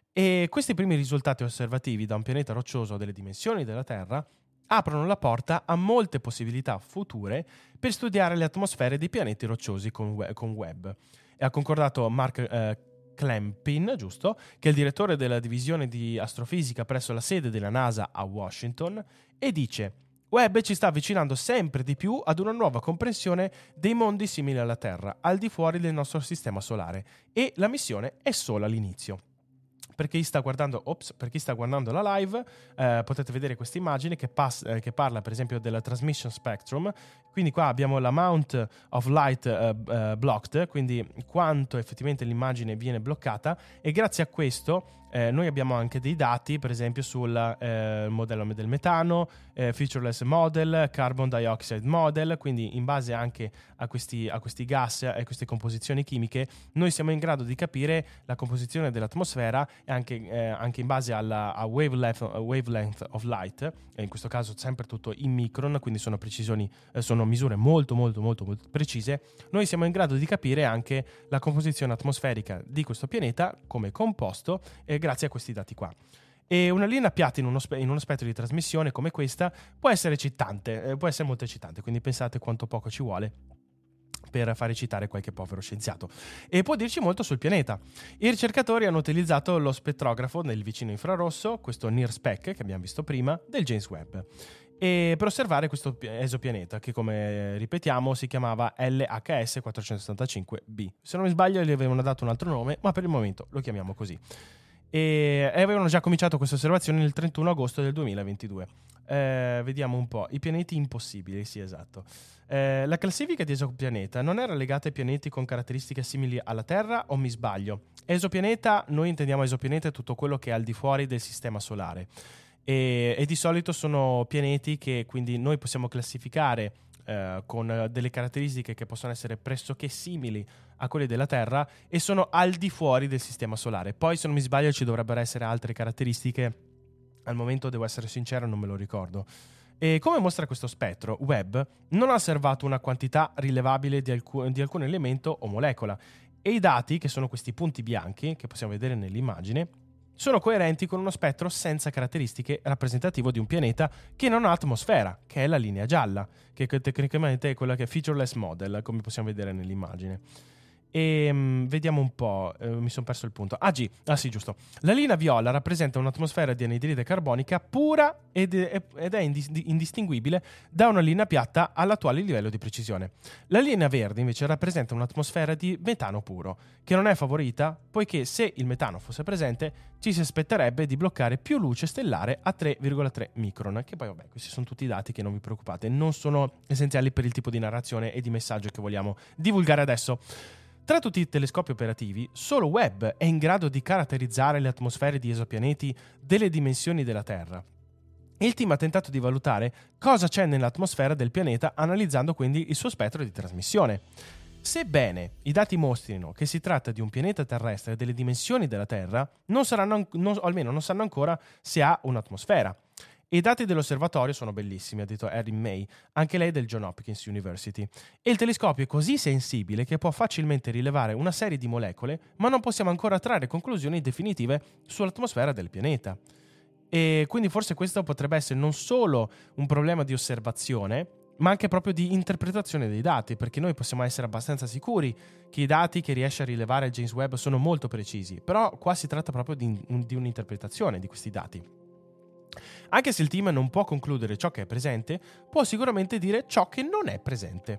E questi primi risultati osservativi da un pianeta roccioso delle dimensioni della Terra aprono la porta a molte possibilità future per studiare le atmosfere dei pianeti rocciosi con, we- con Webb. E ha concordato Mark eh, Clampin, giusto, che è il direttore della divisione di astrofisica presso la sede della NASA a Washington, e dice: Webb ci sta avvicinando sempre di più ad una nuova comprensione dei mondi simili alla Terra, al di fuori del nostro sistema solare, e la missione è solo all'inizio. Per chi sta guardando, ops, per chi sta guardando la live, eh, potete vedere questa immagine che, pass- eh, che parla per esempio della transmission spectrum. Quindi qua abbiamo l'amount of light uh, uh, blocked, quindi quanto effettivamente l'immagine viene bloccata, e grazie a questo eh, noi abbiamo anche dei dati, per esempio sul eh, modello del metano, eh, featureless model, carbon dioxide model, quindi in base anche a questi, a questi gas e a queste composizioni chimiche noi siamo in grado di capire la composizione dell'atmosfera e anche, eh, anche in base alla a wavelength, wavelength of light, e in questo caso sempre tutto in micron, quindi sono precisioni, eh, sono misure molto molto molto molto precise. Noi siamo in grado di capire anche la composizione atmosferica di questo pianeta come composto, eh, grazie a questi dati qua. E una linea piatta in uno, spe- in uno spettro di trasmissione come questa può essere eccitante, eh, può essere molto eccitante, quindi pensate quanto poco ci vuole per far eccitare qualche povero scienziato. E può dirci molto sul pianeta. I ricercatori hanno utilizzato lo spettrografo nel vicino infrarosso, questo NIRSpec che abbiamo visto prima, del James Webb, e per osservare questo esopianeta che, come ripetiamo, si chiamava L H S quattrocentosettantacinque b. Se non mi sbaglio gli avevano dato un altro nome, ma per il momento lo chiamiamo così. E avevano già cominciato queste osservazioni il trentuno agosto del duemilaventidue. Eh, vediamo un po'. I pianeti impossibili, sì, esatto. Eh, la classifica di esopianeta non era legata ai pianeti con caratteristiche simili alla Terra, o mi sbaglio? Esopianeta, noi intendiamo esopianeta tutto quello che è al di fuori del sistema solare. E, e di solito sono pianeti che quindi noi possiamo classificare eh, con delle caratteristiche che possono essere pressoché simili a quelle della Terra e sono al di fuori del sistema solare. Poi, se non mi sbaglio, ci dovrebbero essere altre caratteristiche. Al momento, devo essere sincero, non me lo ricordo. E come mostra questo spettro, Webb non ha osservato una quantità rilevabile di, alcu- di alcun elemento o molecola, e i dati, che sono questi punti bianchi che possiamo vedere nell'immagine, sono coerenti con uno spettro senza caratteristiche, rappresentativo di un pianeta che non ha atmosfera, che è la linea gialla, che tecnicamente è quella che è featureless model, come possiamo vedere nell'immagine. E um, vediamo un po', uh, mi sono perso il punto. Ah, G, ah sì, giusto. La linea viola rappresenta un'atmosfera di anidride carbonica pura ed è, ed è indis- indistinguibile da una linea piatta all'attuale livello di precisione. La linea verde invece rappresenta un'atmosfera di metano puro, che non è favorita, poiché se il metano fosse presente ci si aspetterebbe di bloccare più luce stellare a tre virgola tre micron, che poi vabbè, questi sono tutti i dati che non vi preoccupate, non sono essenziali per il tipo di narrazione e di messaggio che vogliamo divulgare adesso. Tra tutti i telescopi operativi, solo Webb è in grado di caratterizzare le atmosfere di esopianeti delle dimensioni della Terra. Il team ha tentato di valutare cosa c'è nell'atmosfera del pianeta, analizzando quindi il suo spettro di trasmissione. Sebbene i dati mostrino che si tratta di un pianeta terrestre delle dimensioni della Terra, non saranno, non, o almeno non sanno ancora se ha un'atmosfera. I dati dell'osservatorio sono bellissimi, ha detto Erin May, anche lei del Johns Hopkins University. E il telescopio è così sensibile che può facilmente rilevare una serie di molecole, ma non possiamo ancora trarre conclusioni definitive sull'atmosfera del pianeta. E quindi forse questo potrebbe essere non solo un problema di osservazione, ma anche proprio di interpretazione dei dati, perché noi possiamo essere abbastanza sicuri che i dati che riesce a rilevare James Webb sono molto precisi, però qua si tratta proprio di, di un'interpretazione di questi dati. Anche se il team non può concludere ciò che è presente, può sicuramente dire ciò che non è presente.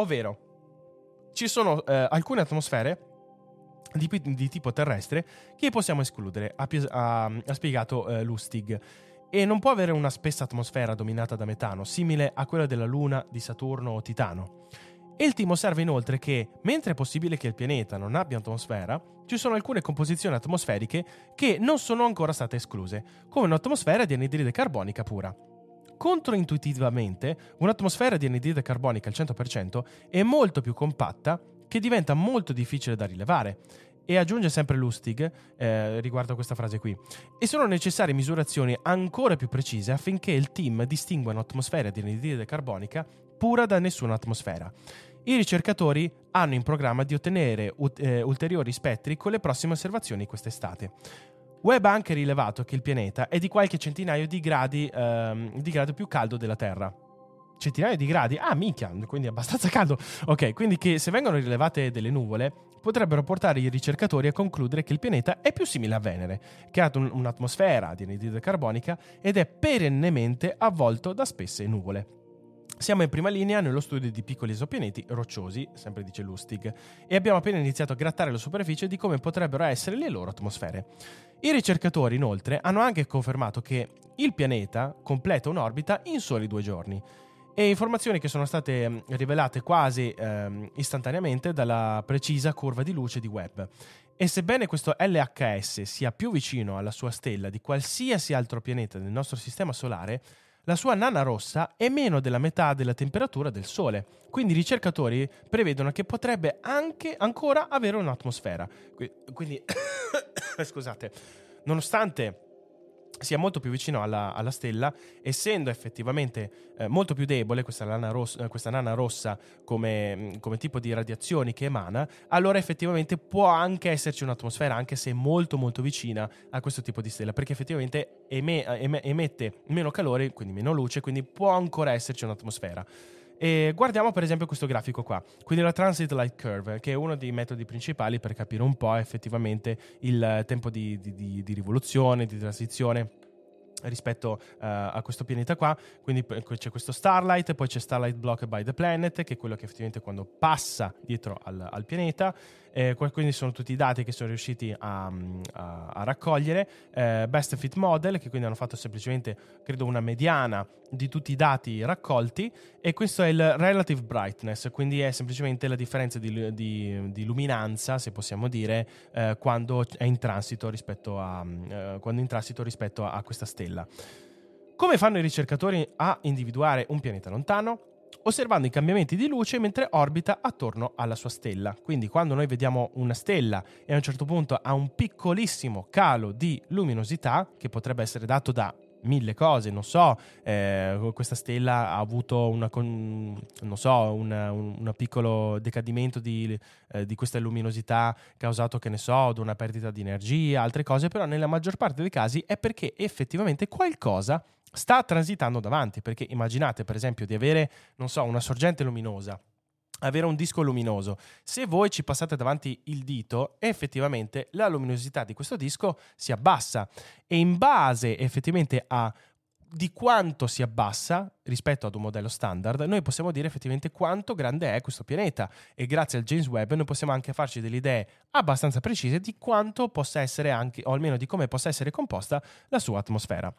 Ovvero, ci sono eh, alcune atmosfere di, di tipo terrestre che possiamo escludere, ha, ha, ha spiegato eh, Lustig. E non può avere una spessa atmosfera dominata da metano, simile a quella della Luna, di Saturno o Titano. E il team osserva inoltre che, mentre è possibile che il pianeta non abbia atmosfera, ci sono alcune composizioni atmosferiche che non sono ancora state escluse, come un'atmosfera di anidride carbonica pura. Controintuitivamente, un'atmosfera di anidride carbonica al cento per cento è molto più compatta, che diventa molto difficile da rilevare. E aggiunge sempre Lustig eh, riguardo a questa frase qui: e sono necessarie misurazioni ancora più precise affinché il team distingua un'atmosfera di anidride carbonica pura da nessuna atmosfera. I ricercatori hanno in programma di ottenere ut- eh, ulteriori spettri con le prossime osservazioni quest'estate. Webb ha anche rilevato che il pianeta è di qualche centinaio di gradi ehm, di grado più caldo della Terra. Centinaia di gradi? Ah, minchia, quindi abbastanza caldo. Ok, quindi che se vengono rilevate delle nuvole potrebbero portare i ricercatori a concludere che il pianeta è più simile a Venere, che ha un- un'atmosfera di anidride carbonica ed è perennemente avvolto da spesse nuvole. Siamo in prima linea nello studio di piccoli esopianeti rocciosi, sempre dice Lustig, e abbiamo appena iniziato a grattare la superficie di come potrebbero essere le loro atmosfere. I ricercatori, inoltre, hanno anche confermato che il pianeta completa un'orbita in soli due giorni, e informazioni che sono state rivelate quasi eh, istantaneamente dalla precisa curva di luce di Webb. E sebbene questo L H S sia più vicino alla sua stella di qualsiasi altro pianeta del nostro sistema solare, la sua nana rossa è meno della metà della temperatura del Sole, quindi i ricercatori prevedono che potrebbe anche ancora avere un'atmosfera. Quindi, scusate, nonostante sia molto più vicino alla, alla stella, essendo effettivamente eh, molto più debole questa nana rossa, questa nana rossa come, come tipo di radiazioni che emana, allora effettivamente può anche esserci un'atmosfera, anche se molto molto vicina a questo tipo di stella, perché effettivamente eme, eme, emette meno calore, quindi meno luce, quindi può ancora esserci un'atmosfera. E guardiamo per esempio questo grafico qua, quindi la Transit Light Curve, che è uno dei metodi principali per capire un po' effettivamente il tempo di, di, di, di rivoluzione, di transizione rispetto uh, a questo pianeta qua. Quindi c'è questo Starlight, poi c'è Starlight Blocked by the Planet, che è quello che effettivamente quando passa dietro al, al pianeta. Eh, quindi sono tutti i dati che sono riusciti a, a, a raccogliere. eh, Best Fit Model, che quindi hanno fatto semplicemente credo una mediana di tutti i dati raccolti, e questo è il Relative Brightness, quindi è semplicemente la differenza di, di, di luminanza, se possiamo dire, eh, quando è in transito rispetto a eh, quando in transito rispetto a, a questa stella. Come fanno i ricercatori a individuare un pianeta lontano? Osservando i cambiamenti di luce mentre orbita attorno alla sua stella. Quindi quando noi vediamo una stella e a un certo punto ha un piccolissimo calo di luminosità, che potrebbe essere dato da mille cose, non so, eh, questa stella ha avuto una, con, non so, una, un una piccolo decadimento di, eh, di questa luminosità causato, che ne so, da una perdita di energia, altre cose, però nella maggior parte dei casi è perché effettivamente qualcosa sta transitando davanti. Perché immaginate per esempio di avere, non so, una sorgente luminosa, avere un disco luminoso. Se voi ci passate davanti il dito, effettivamente la luminosità di questo disco si abbassa, e in base effettivamente a di quanto si abbassa rispetto ad un modello standard, noi possiamo dire effettivamente quanto grande è questo pianeta, e grazie al James Webb noi possiamo anche farci delle idee abbastanza precise di quanto possa essere anche, o almeno di come possa essere composta la sua atmosfera.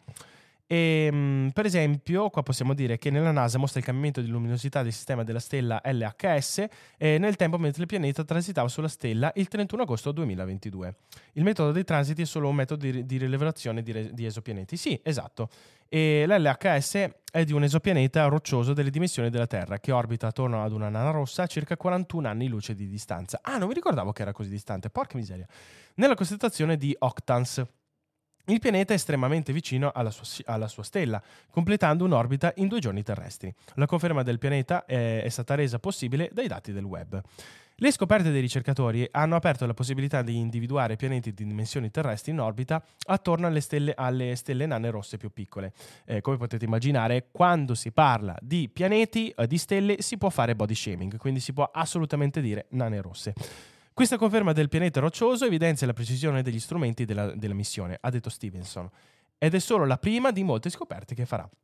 E, per esempio, qua possiamo dire che nella NASA mostra il cambiamento di luminosità del sistema della stella L H S eh, nel tempo mentre il pianeta transitava sulla stella il trentuno agosto duemilaventidue. Il metodo dei transiti è solo un metodo di, di rilevazione di, re, di esopianeti. Sì, esatto. E l'L H S è di un esopianeta roccioso delle dimensioni della Terra, che orbita attorno ad una nana rossa a circa quarantuno anni luce di distanza. Ah, non mi ricordavo che era così distante, porca miseria. Nella costellazione di Octans. Il pianeta è estremamente vicino alla sua, alla sua stella, completando un'orbita in due giorni terrestri. La conferma del pianeta è, è stata resa possibile dai dati del web. Le scoperte dei ricercatori hanno aperto la possibilità di individuare pianeti di dimensioni terrestri in orbita attorno alle stelle, alle stelle nane rosse più piccole. Eh, come potete immaginare, quando si parla di pianeti, eh, di stelle, si può fare body shaming, quindi si può assolutamente dire nane rosse. Questa conferma del pianeta roccioso evidenzia la precisione degli strumenti della, della missione, ha detto Stevenson, ed è solo la prima di molte scoperte che farà.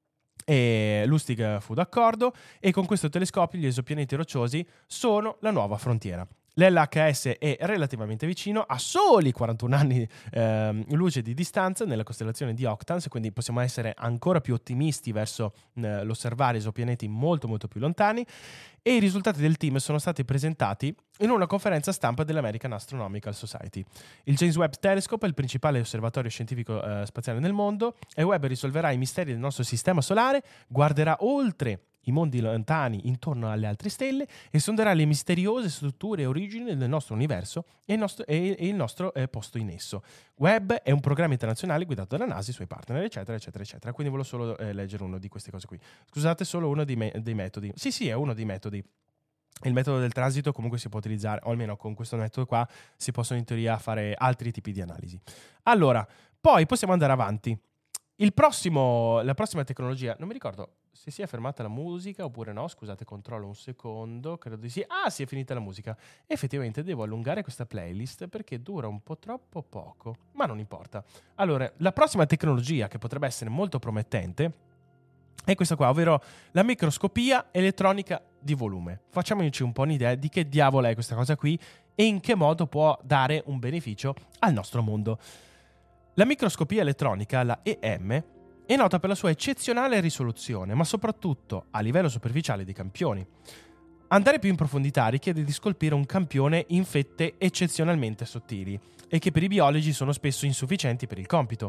E Lustig fu d'accordo, e con questo telescopio gli esopianeti rocciosi sono la nuova frontiera. L'L H S è relativamente vicino, a soli quarantuno anni eh, luce di distanza nella costellazione di Octans, quindi possiamo essere ancora più ottimisti verso eh, l'osservare esopianeti molto molto più lontani, e i risultati del team sono stati presentati in una conferenza stampa dell'American Astronomical Society. Il James Webb Telescope è il principale osservatorio scientifico eh, spaziale nel mondo, e Webb risolverà i misteri del nostro sistema solare, guarderà oltre i mondi lontani intorno alle altre stelle e sonderà le misteriose strutture e origini del nostro universo e il nostro, e, e il nostro eh, posto in esso. Webb è un programma internazionale guidato dalla NASA e i suoi partner, eccetera, eccetera, eccetera. Quindi volevo solo eh, leggere uno di queste cose qui. Scusate, solo uno dei, me- dei metodi. Sì, sì, è uno dei metodi. Il metodo del transito comunque si può utilizzare, o almeno con questo metodo qua si possono in teoria fare altri tipi di analisi. Allora, poi possiamo andare avanti. Il prossimo, la prossima tecnologia, non mi ricordo se si è fermata la musica oppure no, scusate, controllo un secondo, credo di sì. Ah, si è finita la musica. Effettivamente devo allungare questa playlist perché dura un po' troppo poco, ma non importa. Allora, la prossima tecnologia che potrebbe essere molto promettente è questa qua, ovvero la microscopia elettronica di volume. Facciamoci un po' un'idea di che diavolo è questa cosa qui e in che modo può dare un beneficio al nostro mondo. La microscopia elettronica, la E M, è nota per la sua eccezionale risoluzione, ma soprattutto a livello superficiale dei campioni. Andare più in profondità richiede di scolpire un campione in fette eccezionalmente sottili e che per i biologi sono spesso insufficienti per il compito.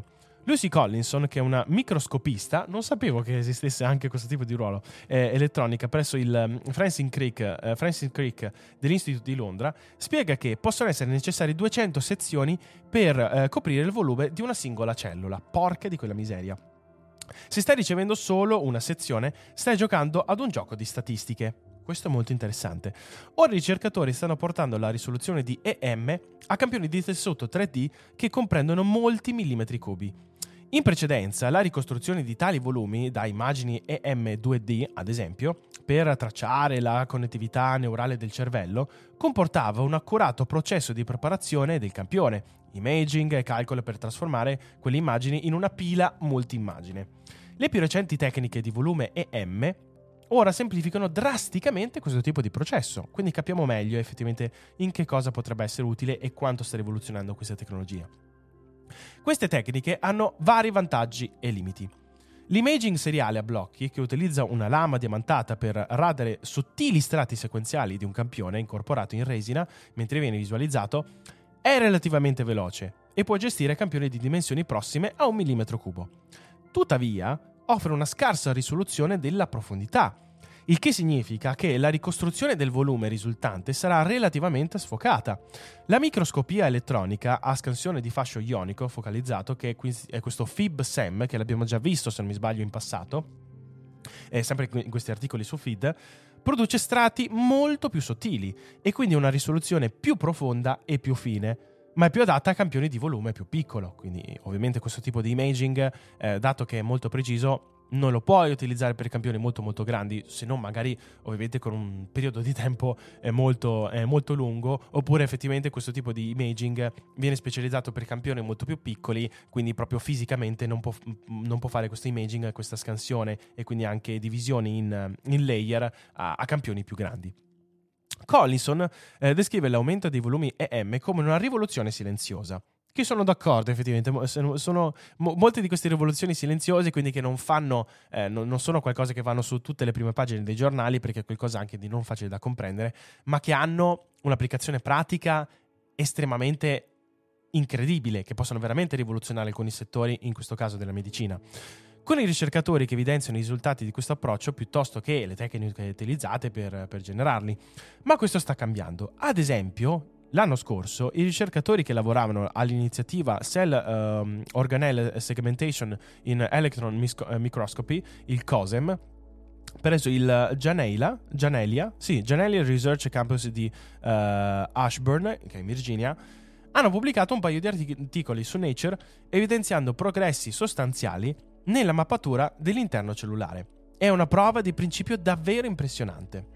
Lucy Collinson, che è una microscopista, non sapevo che esistesse anche questo tipo di ruolo, eh, elettronica presso il um, Francis Crick, uh, Francis Crick dell'Institute di Londra, spiega che possono essere necessarie duecento sezioni per uh, coprire il volume di una singola cellula. Porca di quella miseria. Se stai ricevendo solo una sezione, stai giocando ad un gioco di statistiche. Questo è molto interessante. Ora i ricercatori stanno portando la risoluzione di E M a campioni di tessuto tre D che comprendono molti millimetri cubi. In precedenza, la ricostruzione di tali volumi da immagini E M due D, ad esempio, per tracciare la connettività neurale del cervello, comportava un accurato processo di preparazione del campione, imaging e calcolo per trasformare quelle immagini in una pila multiimmagine. Le più recenti tecniche di volume E M ora semplificano drasticamente questo tipo di processo, quindi capiamo meglio effettivamente in che cosa potrebbe essere utile e quanto sta rivoluzionando questa tecnologia. Queste tecniche hanno vari vantaggi e limiti. L'imaging seriale a blocchi, che utilizza una lama diamantata per radere sottili strati sequenziali di un campione incorporato in resina mentre viene visualizzato, è relativamente veloce e può gestire campioni di dimensioni prossime a un millimetro cubo. Tuttavia, offre una scarsa risoluzione della profondità, il che significa che la ricostruzione del volume risultante sarà relativamente sfocata. La microscopia elettronica a scansione di fascio ionico focalizzato, che è questo FibSEM, che l'abbiamo già visto se non mi sbaglio in passato, è sempre in questi articoli su Feed, produce strati molto più sottili e quindi una risoluzione più profonda e più fine, ma è più adatta a campioni di volume più piccolo. Quindi ovviamente questo tipo di imaging, eh, dato che è molto preciso, non lo puoi utilizzare per campioni molto molto grandi, se non magari ovviamente con un periodo di tempo eh, molto, eh, molto lungo, oppure effettivamente questo tipo di imaging viene specializzato per campioni molto più piccoli, quindi proprio fisicamente non può, non può fare questo imaging, questa scansione e quindi anche divisioni in, in layer a, a campioni più grandi. Collinson eh, descrive l'aumento dei volumi E M come una rivoluzione silenziosa, che sono d'accordo effettivamente. Sono, sono mo, molte di queste rivoluzioni silenziose, quindi che non fanno eh, non, non sono qualcosa che vanno su tutte le prime pagine dei giornali, perché è qualcosa anche di non facile da comprendere, ma che hanno un'applicazione pratica estremamente incredibile, che possono veramente rivoluzionare alcuni settori, in questo caso della medicina. Con i ricercatori che evidenziano i risultati di questo approccio piuttosto che le tecniche utilizzate per, per generarli. Ma questo sta cambiando. Ad esempio, l'anno scorso i ricercatori che lavoravano all'iniziativa Cell um, Organelle Segmentation in Electron Misco- Microscopy, il COSEM, presso il Janelia, Janelia, sì, Janelia Research Campus di uh, Ashburn, che è in Virginia, hanno pubblicato un paio di articoli su Nature evidenziando progressi sostanziali nella mappatura dell'interno cellulare. È una prova di principio davvero impressionante.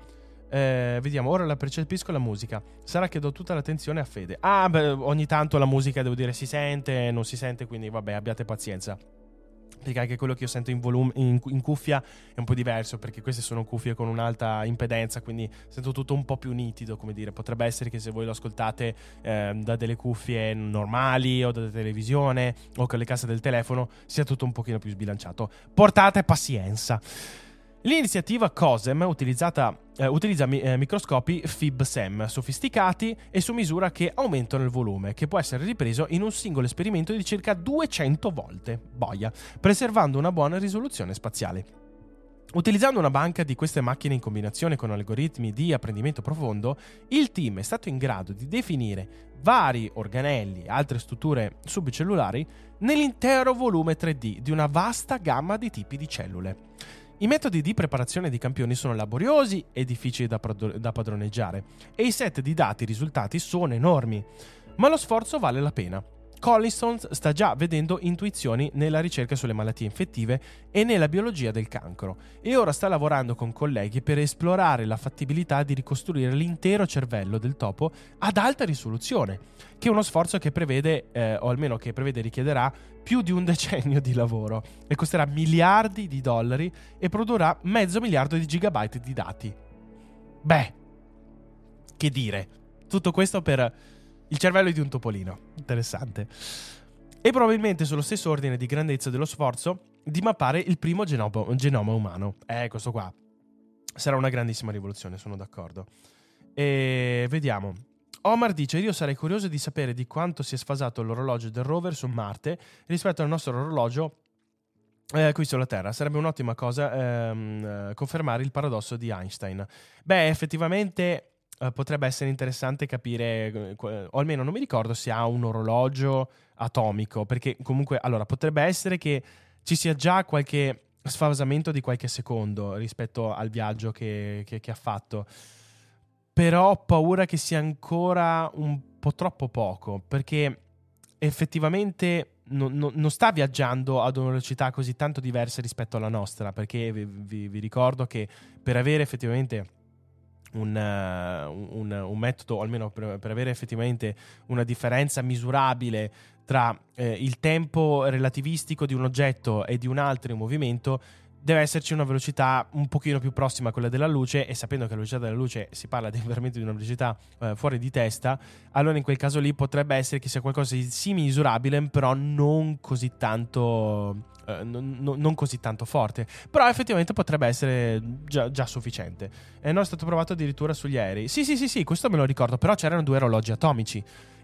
Eh, vediamo, ora la percepisco la musica. Sarà che do tutta l'attenzione a Fede. Ah, beh, ogni tanto la musica, devo dire, si sente, non si sente, quindi vabbè, abbiate pazienza. Perché anche quello che io sento in volume, in, in cuffia è un po' diverso, perché queste sono cuffie con un'alta impedenza, quindi sento tutto un po' più nitido, come dire. Potrebbe essere che se voi lo ascoltate eh, da delle cuffie normali o da televisione o con le casse del telefono sia tutto un pochino più sbilanciato. Portate pazienza. L'iniziativa COSEM utilizzata, eh, utilizza mi, eh, microscopi FibSEM sofisticati e su misura che aumentano il volume, che può essere ripreso in un singolo esperimento di circa duecento volte, boia, preservando una buona risoluzione spaziale. Utilizzando una banca di queste macchine in combinazione con algoritmi di apprendimento profondo, il team è stato in grado di definire vari organelli e altre strutture subcellulari nell'intero volume tre D di una vasta gamma di tipi di cellule. I metodi di preparazione di campioni sono laboriosi e difficili da, pad- da padroneggiare, e i set di dati risultati sono enormi, ma lo sforzo vale la pena. Collinson sta già vedendo intuizioni nella ricerca sulle malattie infettive e nella biologia del cancro, e ora sta lavorando con colleghi per esplorare la fattibilità di ricostruire l'intero cervello del topo ad alta risoluzione, che è uno sforzo che prevede, eh, o almeno che prevede richiederà, più di un decennio di lavoro, e costerà miliardi di dollari e produrrà mezzo miliardo di gigabyte di dati. Beh, che dire, tutto questo per il cervello di un topolino. Interessante. E probabilmente sullo stesso ordine di grandezza dello sforzo di mappare il primo genoma, genoma umano. Eh, questo qua sarà una grandissima rivoluzione, sono d'accordo. E vediamo. Omar dice: io sarei curioso di sapere di quanto si è sfasato l'orologio del rover su Marte rispetto al nostro orologio eh, qui sulla Terra. Sarebbe un'ottima cosa ehm, eh, confermare il paradosso di Einstein. Beh, effettivamente eh, potrebbe essere interessante capire, eh, o almeno non mi ricordo se ha un orologio atomico, perché comunque, allora, potrebbe essere che ci sia già qualche sfasamento di qualche secondo rispetto al viaggio che, che, che ha fatto. Però ho paura che sia ancora un po' troppo poco, perché effettivamente non, non, non sta viaggiando ad una velocità così tanto diversa rispetto alla nostra, perché vi, vi, vi ricordo che per avere effettivamente un, uh, un, un metodo, o almeno per, per avere effettivamente una differenza misurabile tra eh, il tempo relativistico di un oggetto e di un altro in movimento, deve esserci una velocità un pochino più prossima a quella della luce, e sapendo che la velocità della luce si parla di, veramente di una velocità eh, fuori di testa, allora in quel caso lì potrebbe essere che sia qualcosa di sì misurabile, però non così tanto eh, non, non così tanto forte, però effettivamente potrebbe essere già, già sufficiente. E non è stato provato addirittura sugli aerei. Sì sì sì sì, questo me lo ricordo, però c'erano due orologi atomici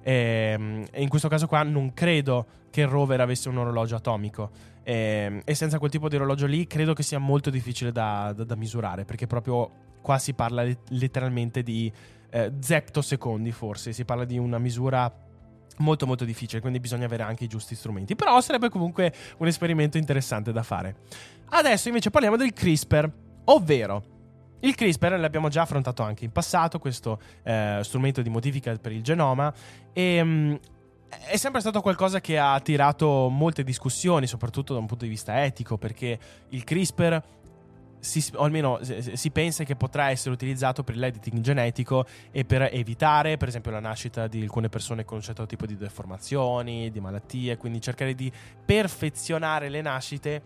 e, e in questo caso qua non credo che il rover avesse un orologio atomico. E, e senza quel tipo di orologio lì credo che sia molto difficile da, da, da misurare, perché proprio qua si parla letteralmente di eh, zeptosecondi, forse si parla di una misura molto molto difficile, quindi bisogna avere anche i giusti strumenti, però sarebbe comunque un esperimento interessante da fare. Adesso invece parliamo del CRISPR, ovvero il CRISPR l'abbiamo già affrontato anche in passato, questo eh, strumento di modifica per il genoma, e mh, è sempre stato qualcosa che ha attirato molte discussioni, soprattutto da un punto di vista etico, perché il CRISPR, si, o almeno si pensa che potrà essere utilizzato per l'editing genetico e per evitare, per esempio, la nascita di alcune persone con un certo tipo di deformazioni, di malattie, quindi cercare di perfezionare le nascite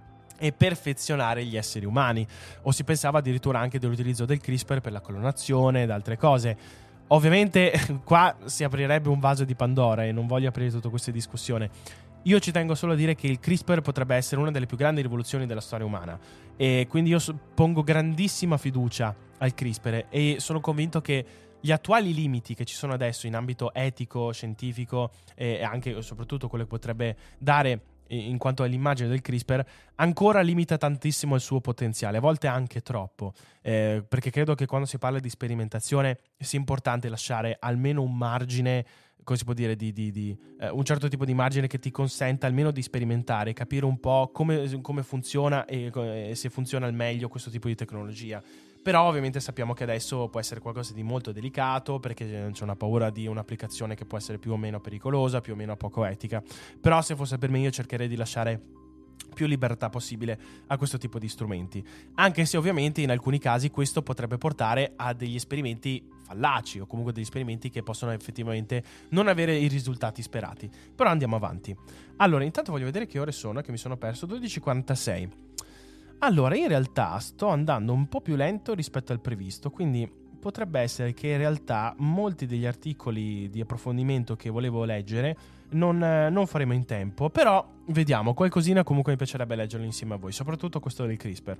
e perfezionare gli esseri umani. O si pensava addirittura anche dell'utilizzo del CRISPR per la clonazione ed altre cose. Ovviamente qua si aprirebbe un vaso di Pandora e non voglio aprire tutta questa discussione. Io ci tengo solo a dire che il CRISPR potrebbe essere una delle più grandi rivoluzioni della storia umana, e quindi io pongo grandissima fiducia al CRISPR e sono convinto che gli attuali limiti che ci sono adesso in ambito etico, scientifico e anche e soprattutto quello che potrebbe dare in quanto all'immagine del CRISPR ancora limita tantissimo il suo potenziale, a volte anche troppo, eh, perché credo che quando si parla di sperimentazione sia importante lasciare almeno un margine, come si può dire, di, di, di eh, un certo tipo di margine che ti consenta almeno di sperimentare, capire un po' come, come funziona e, e se funziona al meglio questo tipo di tecnologia. Però ovviamente sappiamo che adesso può essere qualcosa di molto delicato, perché c'è una paura di un'applicazione che può essere più o meno pericolosa, più o meno poco etica. Però se fosse per me io cercherei di lasciare più libertà possibile a questo tipo di strumenti, anche se ovviamente in alcuni casi questo potrebbe portare a degli esperimenti fallaci o comunque degli esperimenti che possono effettivamente non avere i risultati sperati. Però andiamo avanti. Allora, intanto voglio vedere che ore sono, che mi sono perso. dodici e quarantasei. Allora, in realtà sto andando un po' più lento rispetto al previsto, quindi potrebbe essere che in realtà molti degli articoli di approfondimento che volevo leggere non, non faremo in tempo, però vediamo, qualcosina comunque mi piacerebbe leggerlo insieme a voi, soprattutto questo del CRISPR.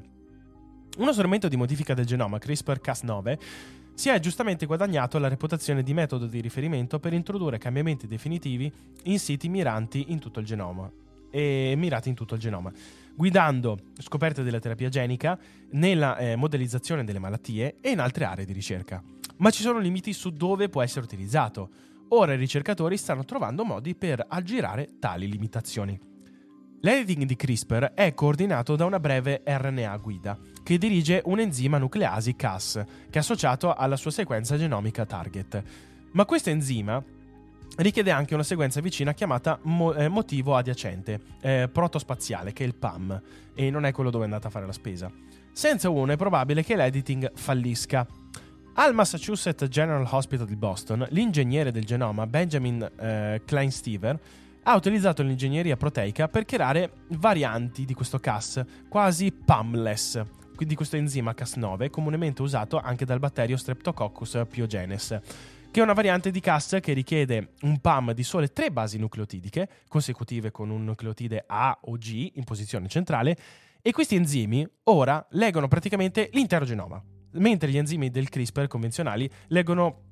Uno strumento di modifica del genoma, CRISPR Cas nove, si è giustamente guadagnato la reputazione di metodo di riferimento per introdurre cambiamenti definitivi in siti miranti in tutto il genoma e mirati in tutto il genoma, guidando scoperte della terapia genica, nella eh, modellizzazione delle malattie e in altre aree di ricerca. Ma ci sono limiti su dove può essere utilizzato. Ora i ricercatori stanno trovando modi per aggirare tali limitazioni. L'editing di CRISPR è coordinato da una breve R N A guida che dirige un enzima nucleasi Cas, che è associato alla sua sequenza genomica target. Ma questo enzima richiede anche una sequenza vicina chiamata mo- eh, motivo adiacente, eh, protospaziale, che è il P A M, e non è quello dove è andata a fare la spesa. Senza uno è probabile che l'editing fallisca. Al Massachusetts General Hospital di Boston, l'ingegnere del genoma Benjamin eh, Kleinstever ha utilizzato l'ingegneria proteica per creare varianti di questo Cas quasi P A M-less, quindi questo enzima Cas nove, comunemente usato anche dal batterio Streptococcus pyogenes, che è una variante di Cas che richiede un P A M di sole tre basi nucleotidiche, consecutive con un nucleotide A o G in posizione centrale, e questi enzimi ora leggono praticamente l'intero genoma, mentre gli enzimi del CRISPR convenzionali leggono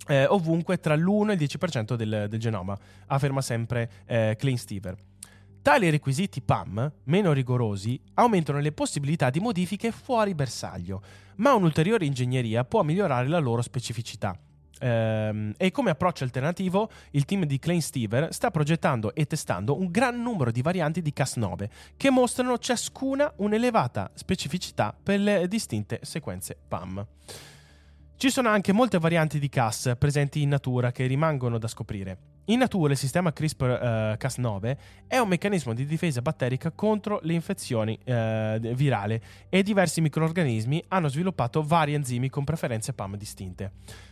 eh, ovunque tra l'uno e il dieci per cento del, del genoma, afferma sempre eh, Kleinsteiber. Tali requisiti P A M, meno rigorosi, aumentano le possibilità di modifiche fuori bersaglio, ma un'ulteriore ingegneria può migliorare la loro specificità. Ehm, e come approccio alternativo, il team di Kleinsteiber sta progettando e testando un gran numero di varianti di Cas nove che mostrano ciascuna un'elevata specificità per le distinte sequenze P A M. Ci sono anche molte varianti di Cas presenti in natura che rimangono da scoprire. In natura il sistema CRISPR Cas nove è un meccanismo di difesa batterica contro le infezioni eh, virali e diversi microrganismi hanno sviluppato vari enzimi con preferenze P A M distinte.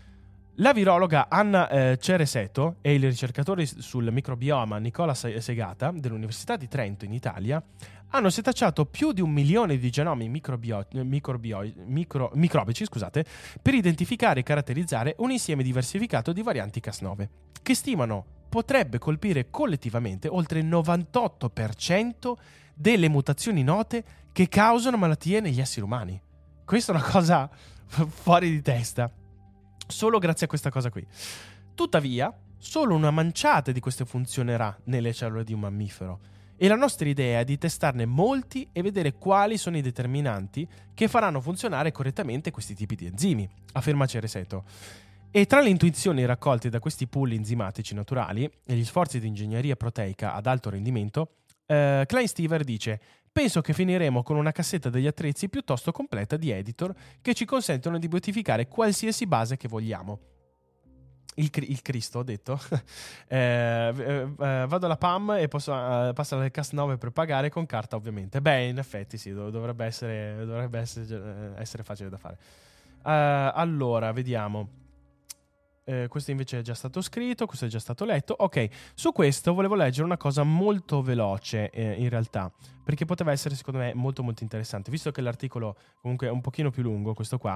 La virologa Anna eh, Cereseto e il ricercatore sul microbioma Nicola Segata dell'Università di Trento in Italia hanno setacciato più di un milione di genomi microbio- microbio- micro- microbici scusate, per identificare e caratterizzare un insieme diversificato di varianti Cas nove, che stimano potrebbe colpire collettivamente oltre il novantotto per cento delle mutazioni note che causano malattie negli esseri umani. Questa è una cosa fuori di testa. Solo grazie a questa cosa qui. Tuttavia, solo una manciata di queste funzionerà nelle cellule di un mammifero e la nostra idea è di testarne molti e vedere quali sono i determinanti che faranno funzionare correttamente questi tipi di enzimi, afferma Cereseto. E tra le intuizioni raccolte da questi pool enzimatici naturali e gli sforzi di ingegneria proteica ad alto rendimento, eh, Kleinsteiber dice: penso che finiremo con una cassetta degli attrezzi piuttosto completa di editor che ci consentono di modificare qualsiasi base che vogliamo. Il, il Cristo, ho detto. eh, eh, vado alla P A M e posso eh, passare al Cas nove per pagare con carta, ovviamente. Beh, in effetti sì, dovrebbe essere, dovrebbe essere, essere facile da fare. Uh, allora, vediamo. Eh, questo invece è già stato scritto, questo è già stato letto. Ok, su questo volevo leggere una cosa molto veloce eh, in realtà, perché poteva essere secondo me molto molto interessante, visto che l'articolo comunque è un pochino più lungo. Questo qua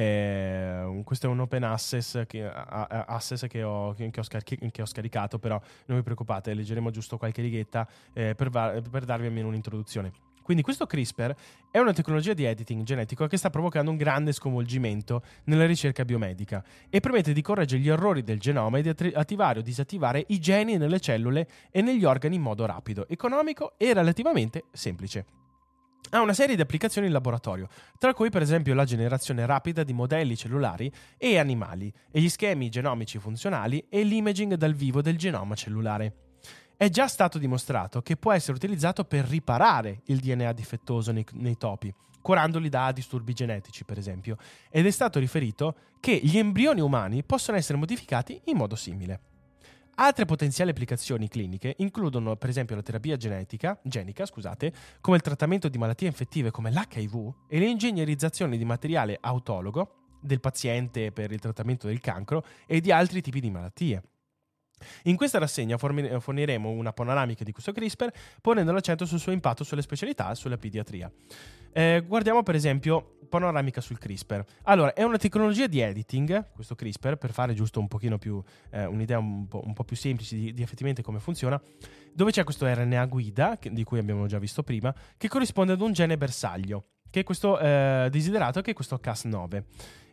eh, questo è un open access che, access che, ho, che, ho scaric- che ho scaricato, però non vi preoccupate, leggeremo giusto qualche righetta eh, per, va- per darvi almeno un'introduzione. Quindi questo CRISPR è una tecnologia di editing genetico che sta provocando un grande sconvolgimento nella ricerca biomedica e permette di correggere gli errori del genoma e di attivare o disattivare i geni nelle cellule e negli organi in modo rapido, economico e relativamente semplice. Ha una serie di applicazioni in laboratorio, tra cui per esempio la generazione rapida di modelli cellulari e animali, e gli schemi genomici funzionali e l'imaging dal vivo del genoma cellulare. È già stato dimostrato che può essere utilizzato per riparare il D N A difettoso nei, nei topi, curandoli da disturbi genetici, per esempio, ed è stato riferito che gli embrioni umani possono essere modificati in modo simile. Altre potenziali applicazioni cliniche includono, per esempio, la terapia genetica, genica, scusate, come il trattamento di malattie infettive come l'H I V e l'ingegnerizzazione di materiale autologo del paziente per il trattamento del cancro e di altri tipi di malattie. In questa rassegna forniremo una panoramica di questo CRISPR, ponendo l'accento sul suo impatto sulle specialità e sulla pediatria. Eh, guardiamo per esempio panoramica sul CRISPR. Allora, è una tecnologia di editing, questo CRISPR, per fare giusto un pochino più eh, un'idea un po', un po' più semplice di, di effettivamente come funziona, dove c'è questo R N A guida, che, di cui abbiamo già visto prima, che corrisponde ad un gene bersaglio, che è questo eh, desiderato, che è questo Cas nove.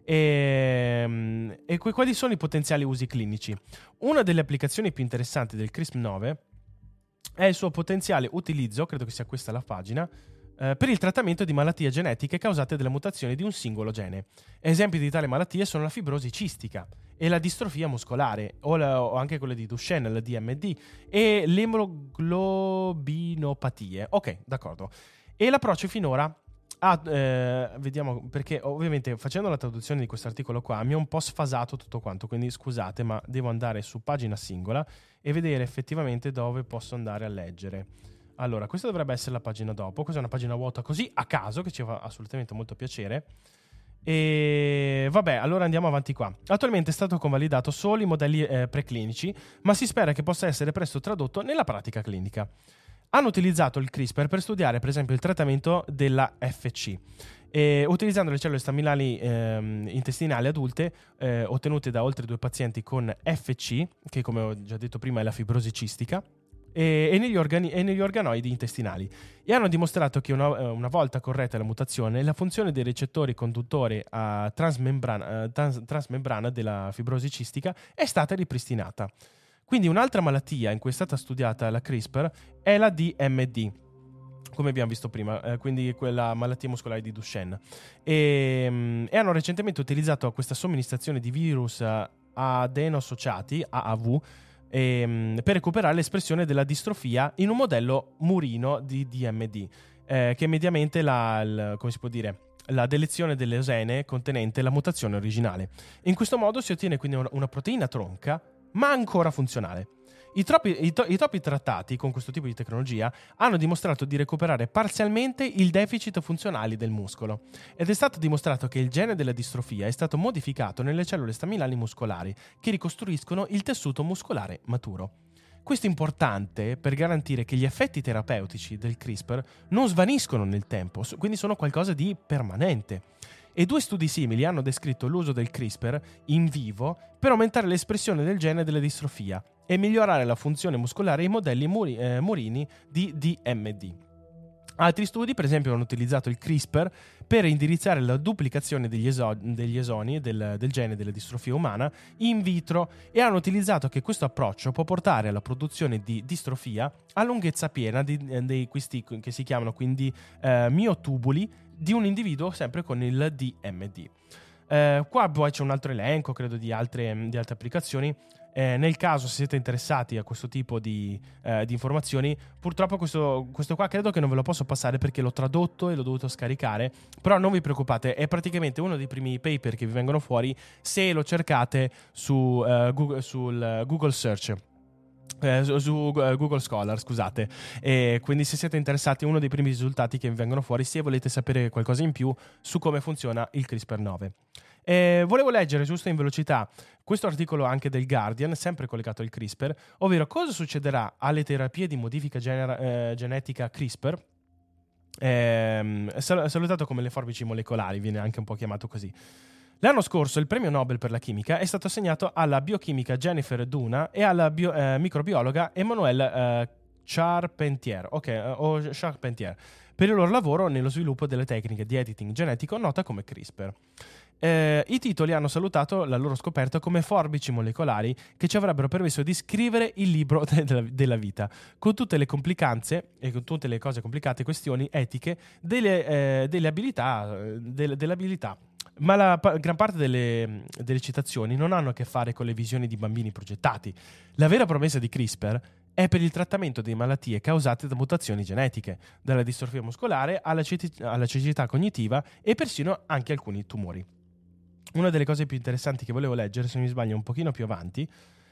E, e quali sono i potenziali usi clinici? Una delle applicazioni più interessanti del CRISPR nove è il suo potenziale utilizzo, credo che sia questa la pagina, eh, per il trattamento di malattie genetiche causate dalle mutazioni di un singolo gene. Esempi di tale malattie sono la fibrosi cistica e la distrofia muscolare, o, la, o anche quelle di Duchenne, la D M D, e l'emoglobinopatie. Ok, d'accordo. E l'approccio finora Ah, eh, vediamo, perché ovviamente facendo la traduzione di questo articolo qua mi è un po' sfasato tutto quanto, quindi scusate, ma devo andare su pagina singola e vedere effettivamente dove posso andare a leggere. Allora, questa dovrebbe essere la pagina dopo. Questa è una pagina vuota così a caso, che ci fa assolutamente molto piacere. E vabbè, allora andiamo avanti qua. Attualmente è stato convalidato solo in modelli eh, preclinici, ma si spera che possa essere presto tradotto nella pratica clinica. Hanno utilizzato il CRISPR per studiare per esempio il trattamento della F C, e, utilizzando le cellule staminali ehm, intestinali adulte eh, ottenute da oltre due pazienti con F C, che come ho già detto prima è la fibrosi cistica, e, e, negli organi, e negli organoidi intestinali, e hanno dimostrato che una, una volta corretta la mutazione, la funzione dei recettori conduttori a transmembrana, trans, transmembrana della fibrosi cistica è stata ripristinata. Quindi un'altra malattia in cui è stata studiata la CRISPR è la D M D, come abbiamo visto prima, eh, quindi quella malattia muscolare di Duchenne. E, mh, e hanno recentemente utilizzato questa somministrazione di virus adeno-associati, A A V, e, mh, per recuperare l'espressione della distrofia in un modello murino di D M D, eh, che è mediamente la, il, come si può dire, la delezione delle osene contenente la mutazione originale. In questo modo si ottiene quindi una, una proteina tronca, ma ancora funzionale. I troppi, i, to, I topi trattati con questo tipo di tecnologia hanno dimostrato di recuperare parzialmente il deficit funzionale del muscolo, ed è stato dimostrato che il gene della distrofia è stato modificato nelle cellule staminali muscolari che ricostruiscono il tessuto muscolare maturo. Questo è importante per garantire che gli effetti terapeutici del CRISPR non svaniscono nel tempo, quindi sono qualcosa di permanente. E due studi simili hanno descritto l'uso del CRISPR in vivo per aumentare l'espressione del gene della distrofia e migliorare la funzione muscolare in modelli muri, eh, murini di D M D. Altri studi, per esempio, hanno utilizzato il CRISPR per indirizzare la duplicazione degli, eso- degli esoni del, del gene della distrofia umana in vitro, e hanno utilizzato che questo approccio può portare alla produzione di distrofia a lunghezza piena di, di questi che si chiamano quindi eh, miotubuli di un individuo sempre con il D M D. Eh, qua poi c'è un altro elenco, credo, di altre, di altre applicazioni. Eh, nel caso, se siete interessati a questo tipo di, eh, di informazioni, purtroppo questo, questo qua credo che non ve lo posso passare perché l'ho tradotto e l'ho dovuto scaricare, però non vi preoccupate, è praticamente uno dei primi paper che vi vengono fuori se lo cercate su uh, Google, sul Google Search. Eh, su, su uh, Google Scholar, scusate. E quindi, se siete interessati, è uno dei primi risultati che vi vengono fuori se volete sapere qualcosa in più su come funziona il CRISPR nove. Eh, volevo leggere giusto in velocità questo articolo anche del Guardian, sempre collegato al CRISPR, ovvero cosa succederà alle terapie di modifica genera- eh, genetica CRISPR, eh, sal- salutato come le forbici molecolari, viene anche un po' chiamato così. L'anno scorso il premio Nobel per la chimica è stato assegnato alla biochimica Jennifer Doudna e alla bio- eh, microbiologa Emmanuelle eh, Charpentier, ok, eh, o Charpentier, per il loro lavoro nello sviluppo delle tecniche di editing genetico nota come CRISPR. Eh, I titoli hanno salutato la loro scoperta come forbici molecolari che ci avrebbero permesso di scrivere il libro de- della, della vita, con tutte le complicanze e con tutte le cose complicate, questioni etiche delle, eh, delle abilità, delle, delle abilità. Ma la pa- gran parte delle, delle citazioni non hanno a che fare con le visioni di bambini progettati. La vera promessa di CRISPR è per il trattamento di malattie causate da mutazioni genetiche, dalla distrofia muscolare alla, ceti- alla cecità cognitiva e persino anche alcuni tumori. Una delle cose più interessanti che volevo leggere, se non mi sbaglio un pochino più avanti,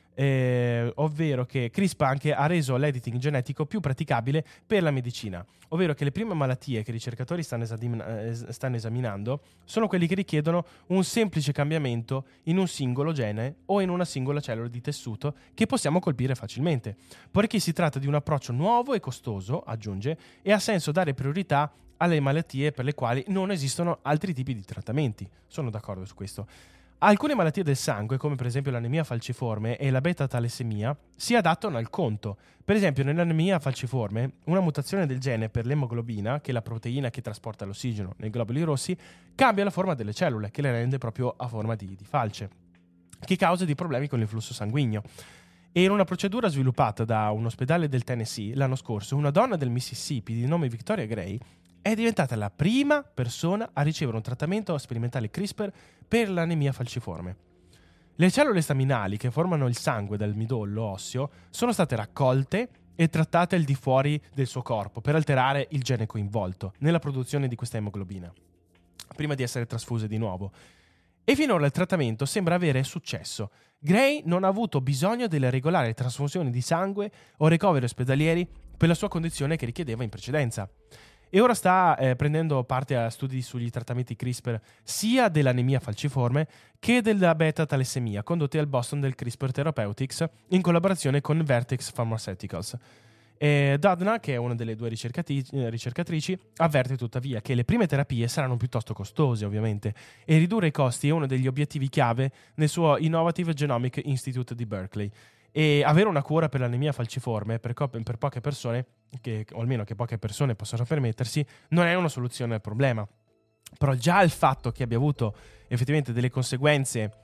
eh, ovvero che CRISPR anche ha reso l'editing genetico più praticabile per la medicina, ovvero che le prime malattie che i ricercatori stanno, esadim- stanno esaminando sono quelli che richiedono un semplice cambiamento in un singolo gene o in una singola cellula di tessuto che possiamo colpire facilmente, poiché si tratta di un approccio nuovo e costoso, aggiunge, e ha senso dare priorità alle malattie per le quali non esistono altri tipi di trattamenti. Sono d'accordo su questo. Alcune malattie del sangue, come per esempio l'anemia falciforme e la beta-talassemia, si adattano al conto. Per esempio, nell'anemia falciforme, una mutazione del gene per l'emoglobina, che è la proteina che trasporta l'ossigeno nei globuli rossi, cambia la forma delle cellule, che le rende proprio a forma di, di falce, che causa dei problemi con il flusso sanguigno. E in una procedura sviluppata da un ospedale del Tennessee l'anno scorso, una donna del Mississippi di nome Victoria Gray è diventata la prima persona a ricevere un trattamento sperimentale CRISPR per l'anemia falciforme. Le cellule staminali che formano il sangue dal midollo osseo sono state raccolte e trattate al di fuori del suo corpo per alterare il gene coinvolto nella produzione di questa emoglobina, prima di essere trasfuse di nuovo. E finora il trattamento sembra avere successo. Gray non ha avuto bisogno delle regolari trasfusioni di sangue o ricoveri ospedalieri per la sua condizione che richiedeva in precedenza. E ora sta eh, prendendo parte a studi sugli trattamenti CRISPR sia dell'anemia falciforme che della beta-talassemia, condotti al Boston del CRISPR Therapeutics in collaborazione con Vertex Pharmaceuticals. E Doudna, che è una delle due ricercati- ricercatrici, avverte tuttavia che le prime terapie saranno piuttosto costose, ovviamente, e ridurre i costi è uno degli obiettivi chiave nel suo Innovative Genomic Institute di Berkeley. E avere una cura per l'anemia falciforme per, co- per poche persone, che, o almeno che poche persone possono permettersi, non è una soluzione al problema. Però già il fatto che abbia avuto effettivamente delle conseguenze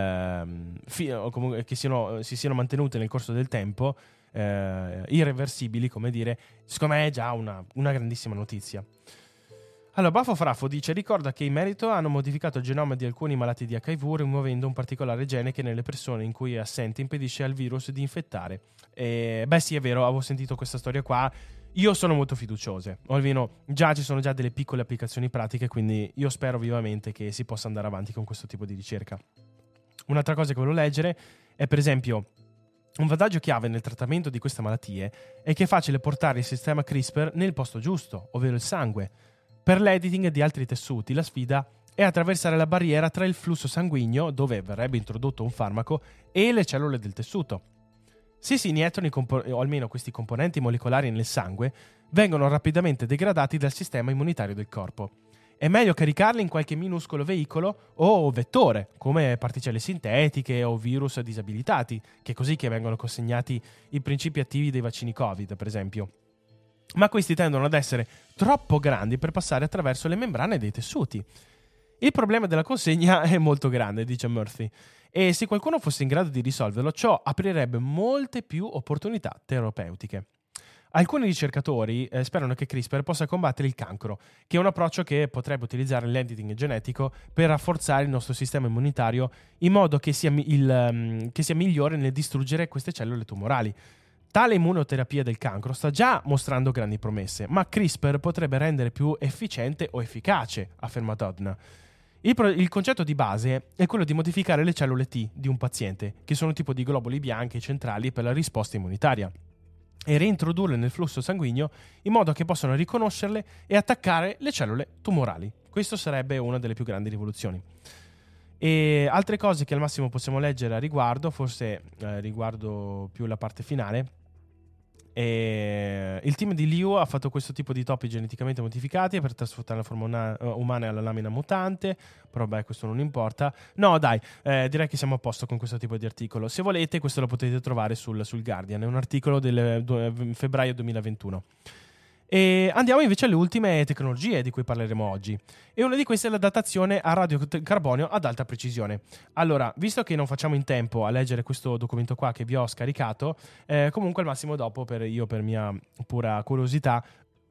ehm, fi- o comunque che siano, si siano mantenute nel corso del tempo, eh, irreversibili, come dire, secondo me è già una, una grandissima notizia. Allora, Baffo Fraffo dice: ricorda che in merito hanno modificato il genoma di alcuni malati di acca i vu rimuovendo un particolare gene che nelle persone in cui è assente impedisce al virus di infettare. E, beh sì, è vero, avevo sentito questa storia qua. Io sono molto fiduciose, o almeno già ci sono già delle piccole applicazioni pratiche, quindi io spero vivamente che si possa andare avanti con questo tipo di ricerca. Un'altra cosa che volevo leggere è, per esempio, un vantaggio chiave nel trattamento di queste malattie è che è facile portare il sistema CRISPR nel posto giusto, ovvero il sangue. Per l'editing di altri tessuti, la sfida è attraversare la barriera tra il flusso sanguigno, dove verrebbe introdotto un farmaco, e le cellule del tessuto. Se si iniettano i compo- o almeno questi componenti molecolari nel sangue, vengono rapidamente degradati dal sistema immunitario del corpo. È meglio caricarli in qualche minuscolo veicolo o vettore, come particelle sintetiche o virus disabilitati, che è così che vengono consegnati i principi attivi dei vaccini Covid, per esempio. Ma questi tendono ad essere troppo grandi per passare attraverso le membrane dei tessuti. Il problema della consegna è molto grande, dice Murphy, e se qualcuno fosse in grado di risolverlo, ciò aprirebbe molte più opportunità terapeutiche. Alcuni ricercatori eh, sperano che CRISPR possa combattere il cancro, che è un approccio che potrebbe utilizzare l'editing genetico per rafforzare il nostro sistema immunitario in modo che sia, il, um, che sia migliore nel distruggere queste cellule tumorali. Tale immunoterapia del cancro sta già mostrando grandi promesse, ma CRISPR potrebbe rendere più efficiente o efficace, afferma Dodna. Il, pro- il concetto di base è quello di modificare le cellule T di un paziente, che sono un tipo di globuli bianchi centrali per la risposta immunitaria, e reintrodurle nel flusso sanguigno in modo che possano riconoscerle e attaccare le cellule tumorali. Questo sarebbe una delle più grandi rivoluzioni. E altre cose che al massimo possiamo leggere a riguardo, forse eh, riguardo più la parte finale. E il team di Liu ha fatto questo tipo di topi geneticamente modificati per trasportare la forma una- umana alla lamina mutante, però beh, questo non importa. No dai, eh, direi che siamo a posto con questo tipo di articolo. Se volete, questo lo potete trovare sul, sul Guardian, è un articolo del du- febbraio duemilaventuno. E andiamo invece alle ultime tecnologie di cui parleremo oggi. E una di queste è la datazione a radiocarbonio ad alta precisione. Allora, visto che non facciamo in tempo a leggere questo documento qua che vi ho scaricato, eh, comunque al massimo dopo, per io per mia pura curiosità,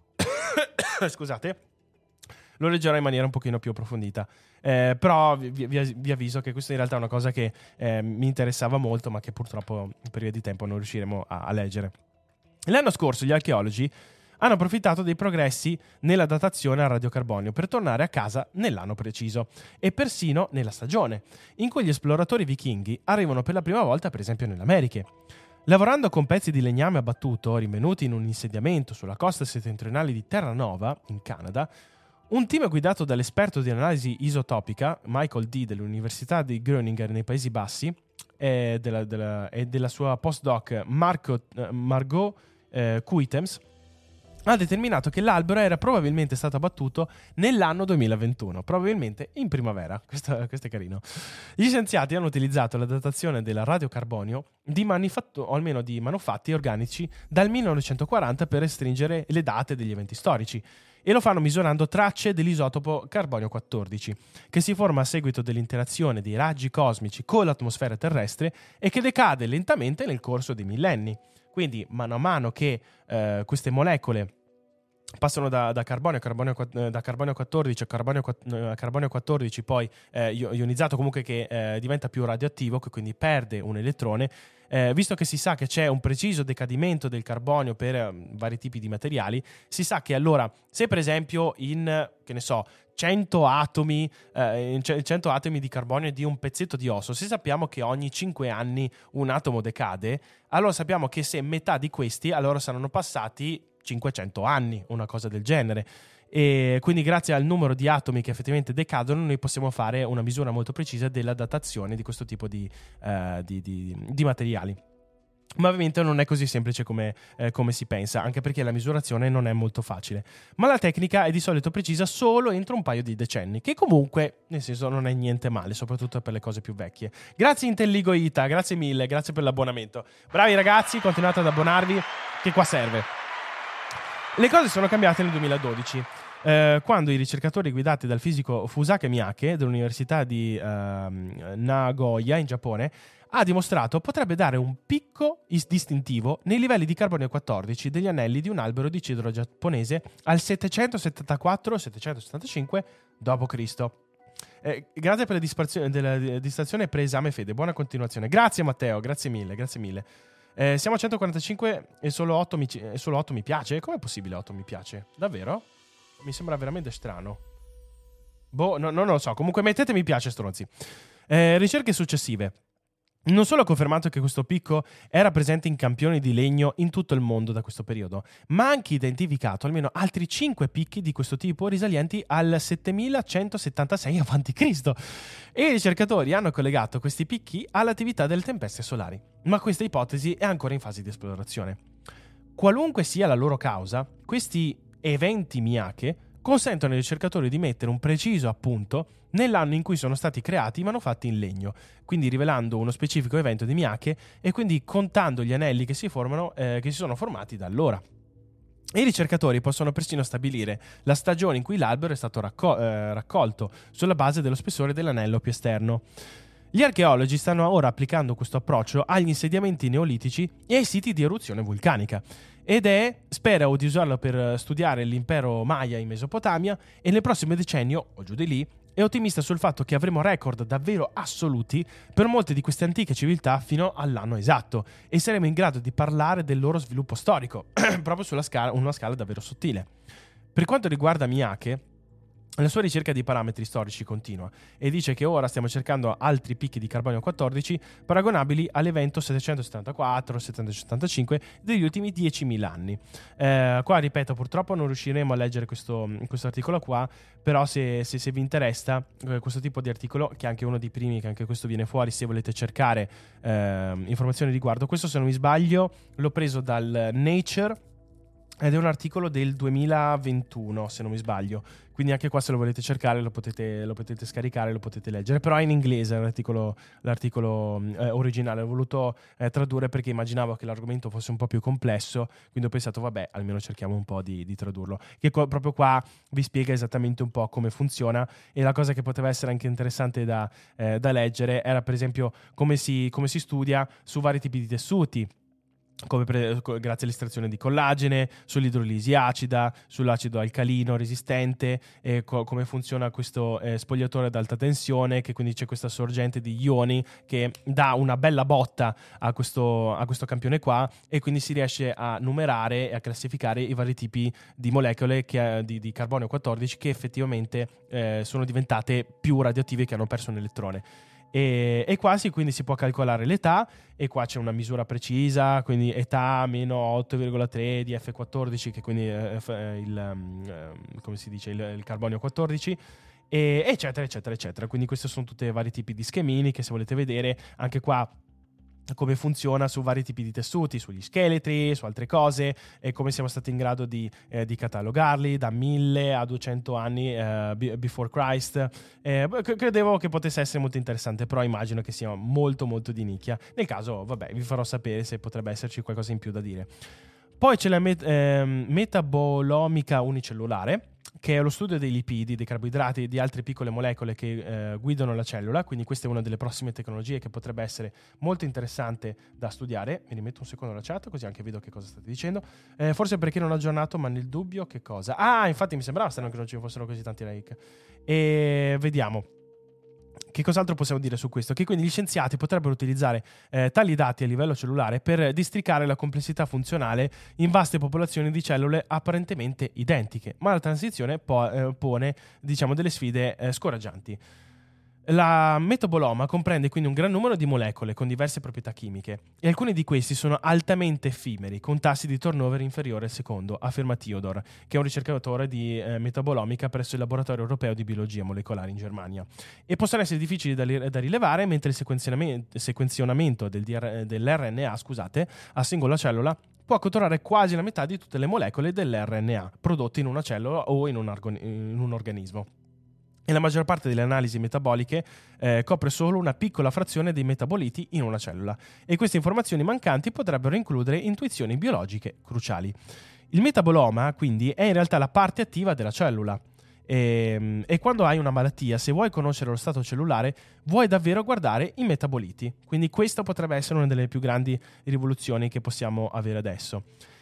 scusate, lo leggerò in maniera un pochino più approfondita. Eh, però vi, vi, vi avviso che questa in realtà è una cosa che eh, mi interessava molto, ma che purtroppo per via di tempo non riusciremo a, a leggere. L'anno scorso gli archeologi hanno approfittato dei progressi nella datazione a radiocarbonio per tornare a casa nell'anno preciso e persino nella stagione, in cui gli esploratori vichinghi arrivano per la prima volta, per esempio, nelle Americhe. Lavorando con pezzi di legname abbattuto rinvenuti in un insediamento sulla costa settentrionale di Terranova, in Canada, un team guidato dall'esperto di analisi isotopica Michael D. dell'Università di Groningen nei Paesi Bassi e della, della, e della sua postdoc Marco, eh, Margot eh, Cuitems, ha determinato che l'albero era probabilmente stato abbattuto nell'anno duemilaventuno, probabilmente in primavera. Questo, questo è carino. Gli scienziati hanno utilizzato la datazione del radiocarbonio di manifattu- o almeno di manufatti organici dal millenovecentoquaranta per restringere le date degli eventi storici, e lo fanno misurando tracce dell'isotopo carbonio quattordici, che si forma a seguito dell'interazione dei raggi cosmici con l'atmosfera terrestre e che decade lentamente nel corso dei millenni. Quindi, mano a mano che eh, queste molecole passano da, da, carbonio, carbonio, da carbonio quattordici a carbonio, a carbonio quattordici, poi eh, ionizzato, comunque che eh, diventa più radioattivo, che quindi perde un elettrone, eh, visto che si sa che c'è un preciso decadimento del carbonio per eh, vari tipi di materiali, si sa che allora, se per esempio in, che ne so, cento atomi, eh, in cento atomi di carbonio di un pezzetto di osso, se sappiamo che ogni cinque anni un atomo decade, allora sappiamo che se metà di questi allora saranno passati cinquecento anni, una cosa del genere. E quindi grazie al numero di atomi che effettivamente decadono noi possiamo fare una misura molto precisa della datazione di questo tipo di, uh, di, di, di materiali. Ma ovviamente non è così semplice come, eh, come si pensa, anche perché la misurazione non è molto facile. Ma la tecnica è di solito precisa solo entro un paio di decenni, che comunque, nel senso, non è niente male, soprattutto per le cose più vecchie. Grazie Intelligo Ita, grazie mille, grazie per l'abbonamento. Bravi ragazzi, continuate ad abbonarvi, che qua serve. Le cose sono cambiate nel duemiladodici. Eh, quando i ricercatori guidati dal fisico Fusaka Miyake dell'università di eh, Nagoya in Giappone ha dimostrato potrebbe dare un picco distintivo nei livelli di carbonio quattordici degli anelli di un albero di cedro giapponese al settecentosettantaquattro settecentosettantacinque dopo Cristo. Eh, grazie per la distrazione, della distrazione preesame Fede, buona continuazione. Grazie Matteo, grazie mille, grazie mille. Eh, siamo a centoquarantacinque e solo otto mi, e solo otto mi piace? Com'è possibile otto mi piace? Davvero? Mi sembra veramente strano. Boh, no, non lo so. Comunque mettete mi piace, stronzi. Eh, ricerche successive. Non solo ha confermato che questo picco era presente in campioni di legno in tutto il mondo da questo periodo, ma ha anche identificato almeno altri cinque picchi di questo tipo risalienti al settemilacentosettantasei avanti Cristo. E i ricercatori hanno collegato questi picchi all'attività delle tempeste solari, ma questa ipotesi è ancora in fase di esplorazione. Qualunque sia la loro causa, questi eventi Miyake consentono ai ricercatori di mettere un preciso appunto nell'anno in cui sono stati creati i manufatti in legno, quindi rivelando uno specifico evento di Miyake e quindi contando gli anelli che si formano, eh, che si sono formati da allora. I ricercatori possono persino stabilire la stagione in cui l'albero è stato raccol- eh, raccolto sulla base dello spessore dell'anello più esterno. Gli archeologi stanno ora applicando questo approccio agli insediamenti neolitici e ai siti di eruzione vulcanica. Ed è, spera di usarlo per studiare l'impero Maya in Mesopotamia e nel prossimo decennio, o giù di lì, è ottimista sul fatto che avremo record davvero assoluti per molte di queste antiche civiltà fino all'anno esatto e saremo in grado di parlare del loro sviluppo storico, proprio sulla scala, una scala davvero sottile. Per quanto riguarda Miyake, la sua ricerca di parametri storici continua e dice che ora stiamo cercando altri picchi di carbonio quattordici paragonabili all'evento settecentosettantaquattro settecentosettantacinque degli ultimi diecimila anni. Eh, qua ripeto, purtroppo non riusciremo a leggere questo, questo articolo qua, però se, se, se vi interessa eh, questo tipo di articolo, che è anche uno dei primi, che anche questo viene fuori se volete cercare eh, informazioni riguardo, questo se non mi sbaglio l'ho preso dal Nature ed è un articolo del duemilaventuno se non mi sbaglio, quindi anche qua se lo volete cercare lo potete, lo potete scaricare, lo potete leggere, però è in inglese l'articolo, l'articolo eh, originale. L'ho voluto eh, tradurre perché immaginavo che l'argomento fosse un po' più complesso, quindi ho pensato vabbè, almeno cerchiamo un po' di, di tradurlo, che co- proprio qua vi spiega esattamente un po' come funziona. E la cosa che poteva essere anche interessante da, eh, da leggere era per esempio come si, come si studia su vari tipi di tessuti, come pre- grazie all'estrazione di collagene, sull'idrolisi acida, sull'acido alcalino resistente, e co- come funziona questo eh, spogliatore ad alta tensione, che quindi c'è questa sorgente di ioni che dà una bella botta a questo, a questo campione qua, e quindi si riesce a numerare e a classificare i vari tipi di molecole che, di, di carbonio quattordici che effettivamente eh, sono diventate più radioattive, che hanno perso un elettrone. E, e qua sì, quindi si può calcolare l'età, e qua c'è una misura precisa, quindi età meno otto virgola tre di effe quattordici, che quindi è il, um, come si dice, il, il carbonio quattordici, e, eccetera eccetera eccetera. Quindi questi sono tutti i vari tipi di schemini che, se volete vedere anche qua come funziona su vari tipi di tessuti, sugli scheletri, su altre cose, e come siamo stati in grado di, eh, di catalogarli da mille a duecento anni eh, before Christ. Eh, credevo che potesse essere molto interessante, però immagino che sia molto molto di nicchia. Nel caso, vabbè, vi farò sapere se potrebbe esserci qualcosa in più da dire. Poi c'è la met- eh, metabolomica unicellulare, che è lo studio dei lipidi, dei carboidrati e di altre piccole molecole che eh, guidano la cellula. Quindi questa è una delle prossime tecnologie che potrebbe essere molto interessante da studiare. Mi rimetto un secondo la chat, così anche vedo che cosa state dicendo. Eh, forse perché non ho aggiornato, ma nel dubbio che cosa? Ah, infatti mi sembrava strano che non ci fossero così tanti like. E vediamo. Che cos'altro possiamo dire su questo? Che quindi gli scienziati potrebbero utilizzare eh, tali dati a livello cellulare per districare la complessità funzionale in vaste popolazioni di cellule apparentemente identiche, ma la transizione po- eh, pone, diciamo, delle sfide eh, scoraggianti. La metaboloma comprende quindi un gran numero di molecole con diverse proprietà chimiche e alcuni di questi sono altamente effimeri, con tassi di turnover inferiore al secondo, afferma Theodor, che è un ricercatore di eh, metabolomica presso il Laboratorio Europeo di Biologia Molecolare in Germania. E possono essere difficili da, li- da rilevare, mentre il sequenzionamento, sequenzionamento del D R- dell'R N A scusate, a singola cellula può catturare quasi la metà di tutte le molecole dell'R N A prodotte in una cellula o in un, argon- in un organismo. E la maggior parte delle analisi metaboliche eh, copre solo una piccola frazione dei metaboliti in una cellula, e queste informazioni mancanti potrebbero includere intuizioni biologiche cruciali. Il metaboloma, quindi, è in realtà la parte attiva della cellula. E, e quando hai una malattia, se vuoi conoscere lo stato cellulare, vuoi davvero guardare i metaboliti. Quindi questa potrebbe essere una delle più grandi rivoluzioni che possiamo avere adesso.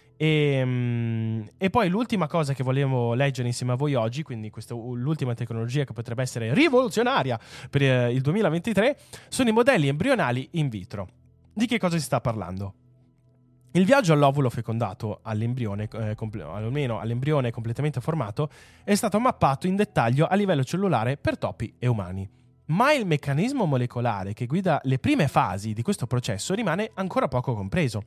E, e poi l'ultima cosa che volevo leggere insieme a voi oggi, quindi questa l'ultima tecnologia che potrebbe essere rivoluzionaria per il duemilaventitré, sono i modelli embrionali in vitro. Di che cosa si sta parlando? Il viaggio all'ovulo fecondato, all'embrione, eh, comple- almeno all'embrione completamente formato, è stato mappato in dettaglio a livello cellulare per topi e umani. Ma il meccanismo molecolare che guida le prime fasi di questo processo rimane ancora poco compreso.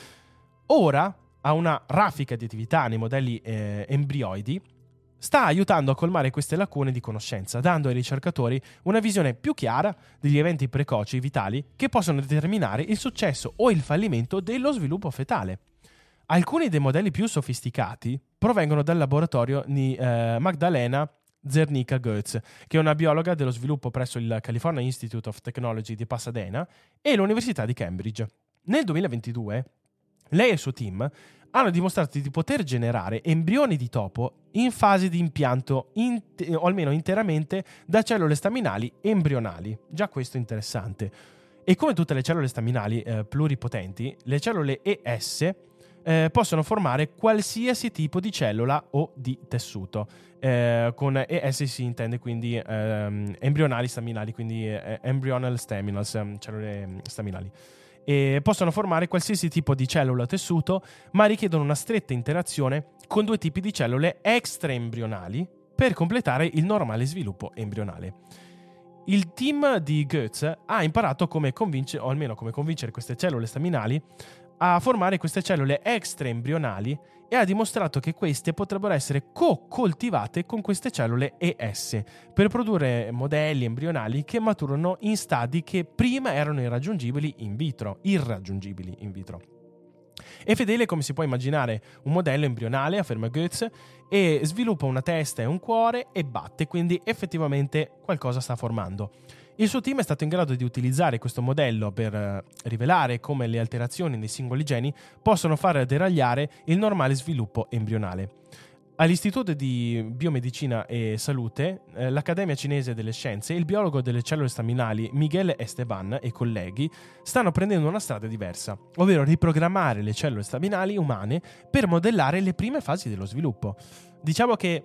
Ora, a una raffica di attività nei modelli eh, embrioidi, sta aiutando a colmare queste lacune di conoscenza, dando ai ricercatori una visione più chiara degli eventi precoci vitali che possono determinare il successo o il fallimento dello sviluppo fetale. Alcuni dei modelli più sofisticati provengono dal laboratorio di eh, Magdalena Zernicka-Goetz, che è una biologa dello sviluppo presso il California Institute of Technology di Pasadena e l'Università di Cambridge. Nel duemilaventidue lei e il suo team hanno dimostrato di poter generare embrioni di topo in fase di impianto, in, o almeno interamente, da cellule staminali embrionali. Già questo è interessante. E come tutte le cellule staminali eh, pluripotenti, le cellule E S eh, possono formare qualsiasi tipo di cellula o di tessuto. Eh, con E S si intende quindi ehm, embrionali staminali, quindi eh, embryonal staminals, eh, cellule staminali. E possono formare qualsiasi tipo di cellula o tessuto, ma richiedono una stretta interazione con due tipi di cellule extraembrionali per completare il normale sviluppo embrionale. Il team di Goetz ha imparato come convincere, o almeno come convincere queste cellule staminali a formare queste cellule extraembrionali, e ha dimostrato che queste potrebbero essere co-coltivate con queste cellule E S per produrre modelli embrionali che maturano in stadi che prima erano irraggiungibili in vitro, irraggiungibili in vitro. È fedele, come si può immaginare, un modello embrionale, afferma Goetz, e sviluppa una testa e un cuore e batte, quindi effettivamente qualcosa sta formando. Il suo team è stato in grado di utilizzare questo modello per eh, rivelare come le alterazioni nei singoli geni possono far deragliare il normale sviluppo embrionale. All'Istituto di Biomedicina e Salute, eh, l'Accademia Cinese delle Scienze, il biologo delle cellule staminali Miguel Esteban e colleghi stanno prendendo una strada diversa, ovvero riprogrammare le cellule staminali umane per modellare le prime fasi dello sviluppo. Diciamo che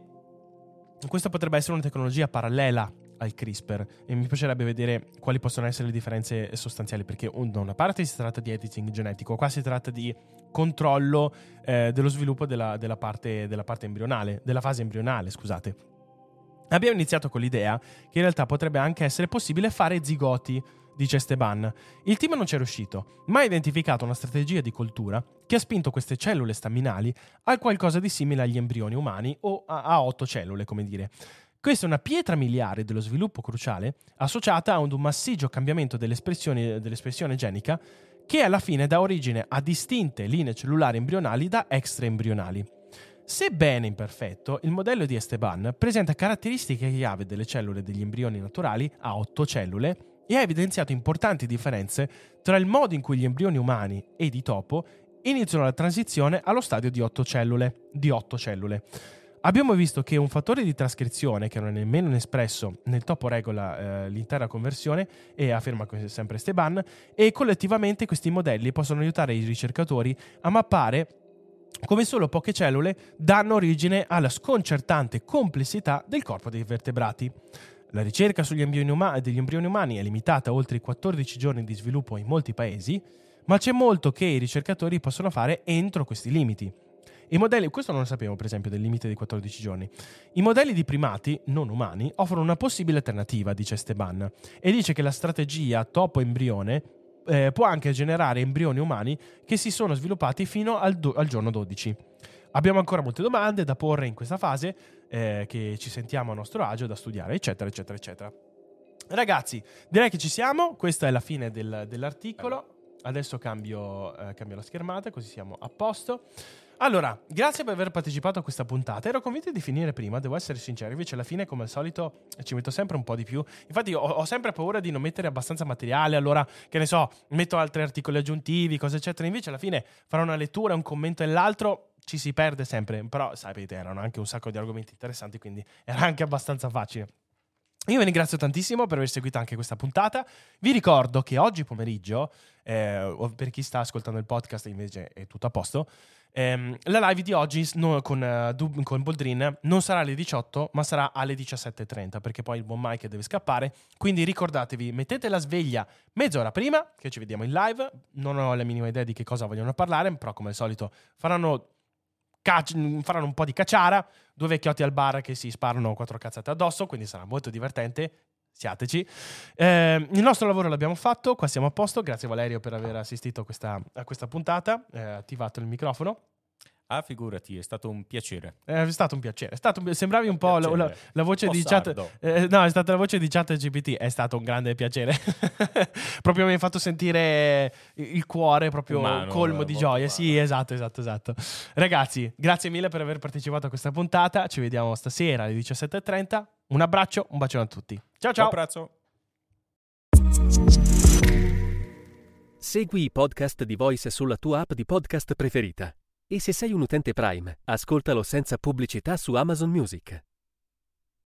questa potrebbe essere una tecnologia parallela al CRISPR, e mi piacerebbe vedere quali possono essere le differenze sostanziali, perché da una parte si tratta di editing genetico, qua si tratta di controllo eh, dello sviluppo della, della, parte, della parte embrionale, della fase embrionale, scusate. Abbiamo iniziato con l'idea che in realtà potrebbe anche essere possibile fare zigoti, dice Esteban. Il team non ci è riuscito, ma ha identificato una strategia di coltura che ha spinto queste cellule staminali a qualcosa di simile agli embrioni umani, o a, a otto cellule, come dire. Questa è una pietra miliare dello sviluppo cruciale, associata a un massiccio cambiamento dell'espressione, dell'espressione genica, che alla fine dà origine a distinte linee cellulari embrionali da extraembrionali. Sebbene imperfetto, il modello di Esteban presenta caratteristiche chiave delle cellule degli embrioni naturali a otto cellule e ha evidenziato importanti differenze tra il modo in cui gli embrioni umani e di topo iniziano la transizione allo stadio di otto cellule. Di otto cellule. Abbiamo visto che un fattore di trascrizione che non è nemmeno espresso nel topo regola eh, l'intera conversione, e afferma sempre Esteban, e collettivamente questi modelli possono aiutare i ricercatori a mappare come solo poche cellule danno origine alla sconcertante complessità del corpo dei vertebrati. La ricerca sugli embrioni umani, degli embrioni umani è limitata a oltre i quattordici giorni di sviluppo in molti paesi, ma c'è molto che i ricercatori possono fare entro questi limiti. I modelli, questo non lo sapevo per esempio del limite di quattordici giorni. I modelli di primati non umani offrono una possibile alternativa, dice Esteban, e dice che la strategia topo embrione eh, può anche generare embrioni umani che si sono sviluppati fino al, do- al giorno dodici. Abbiamo ancora molte domande da porre in questa fase, eh, che ci sentiamo a nostro agio da studiare, eccetera, eccetera, eccetera. Ragazzi, direi che ci siamo. Questa è la fine del, dell'articolo. Adesso cambio, eh, cambio la schermata, così siamo a posto. Allora, grazie per aver partecipato a questa puntata. Ero convinto di finire prima, devo essere sincero. Invece alla fine, come al solito, ci metto sempre un po' di più. Infatti ho, ho sempre paura di non mettere abbastanza materiale. Allora, che ne so, metto altri articoli aggiuntivi, cose eccetera. Invece alla fine farò una lettura, un commento e l'altro. Ci si perde sempre. Però, sapete, erano anche un sacco di argomenti interessanti, quindi era anche abbastanza facile. Io vi ringrazio tantissimo per aver seguito anche questa puntata. Vi ricordo che oggi pomeriggio, eh, per chi sta ascoltando il podcast invece è tutto a posto, ehm, la live di oggi no, con, uh, con Boldrin non sarà alle diciotto ma sarà alle diciassette e trenta, perché poi il buon Mike deve scappare. Quindi ricordatevi, mettete la sveglia mezz'ora prima che ci vediamo in live. Non ho la minima idea di che cosa vogliono parlare, però come al solito faranno... faranno un po' di cacciara, due vecchiotti al bar che si sparano quattro cazzate addosso, quindi sarà molto divertente, siateci. Eh, il nostro lavoro l'abbiamo fatto, qua siamo a posto. Grazie Valerio per aver assistito a questa, a questa puntata, eh, attivato il microfono. Ah, figurati, è stato un piacere. È stato un piacere. È stato un, sembravi un, un po' la, la, la voce un po' di chat. Eh, no, è stata la voce di chat G P T. È stato un grande piacere. Proprio mi hai fatto sentire il cuore proprio umano, colmo di gioia. Umano. Sì, esatto, esatto, esatto. Ragazzi, grazie mille per aver partecipato a questa puntata. Ci vediamo stasera alle diciassette e trenta. Un abbraccio, un bacione a tutti. Ciao ciao. Buon pranzo. Segui i podcast di Voice sulla tua app di podcast preferita. E se sei un utente Prime, ascoltalo senza pubblicità su Amazon Music.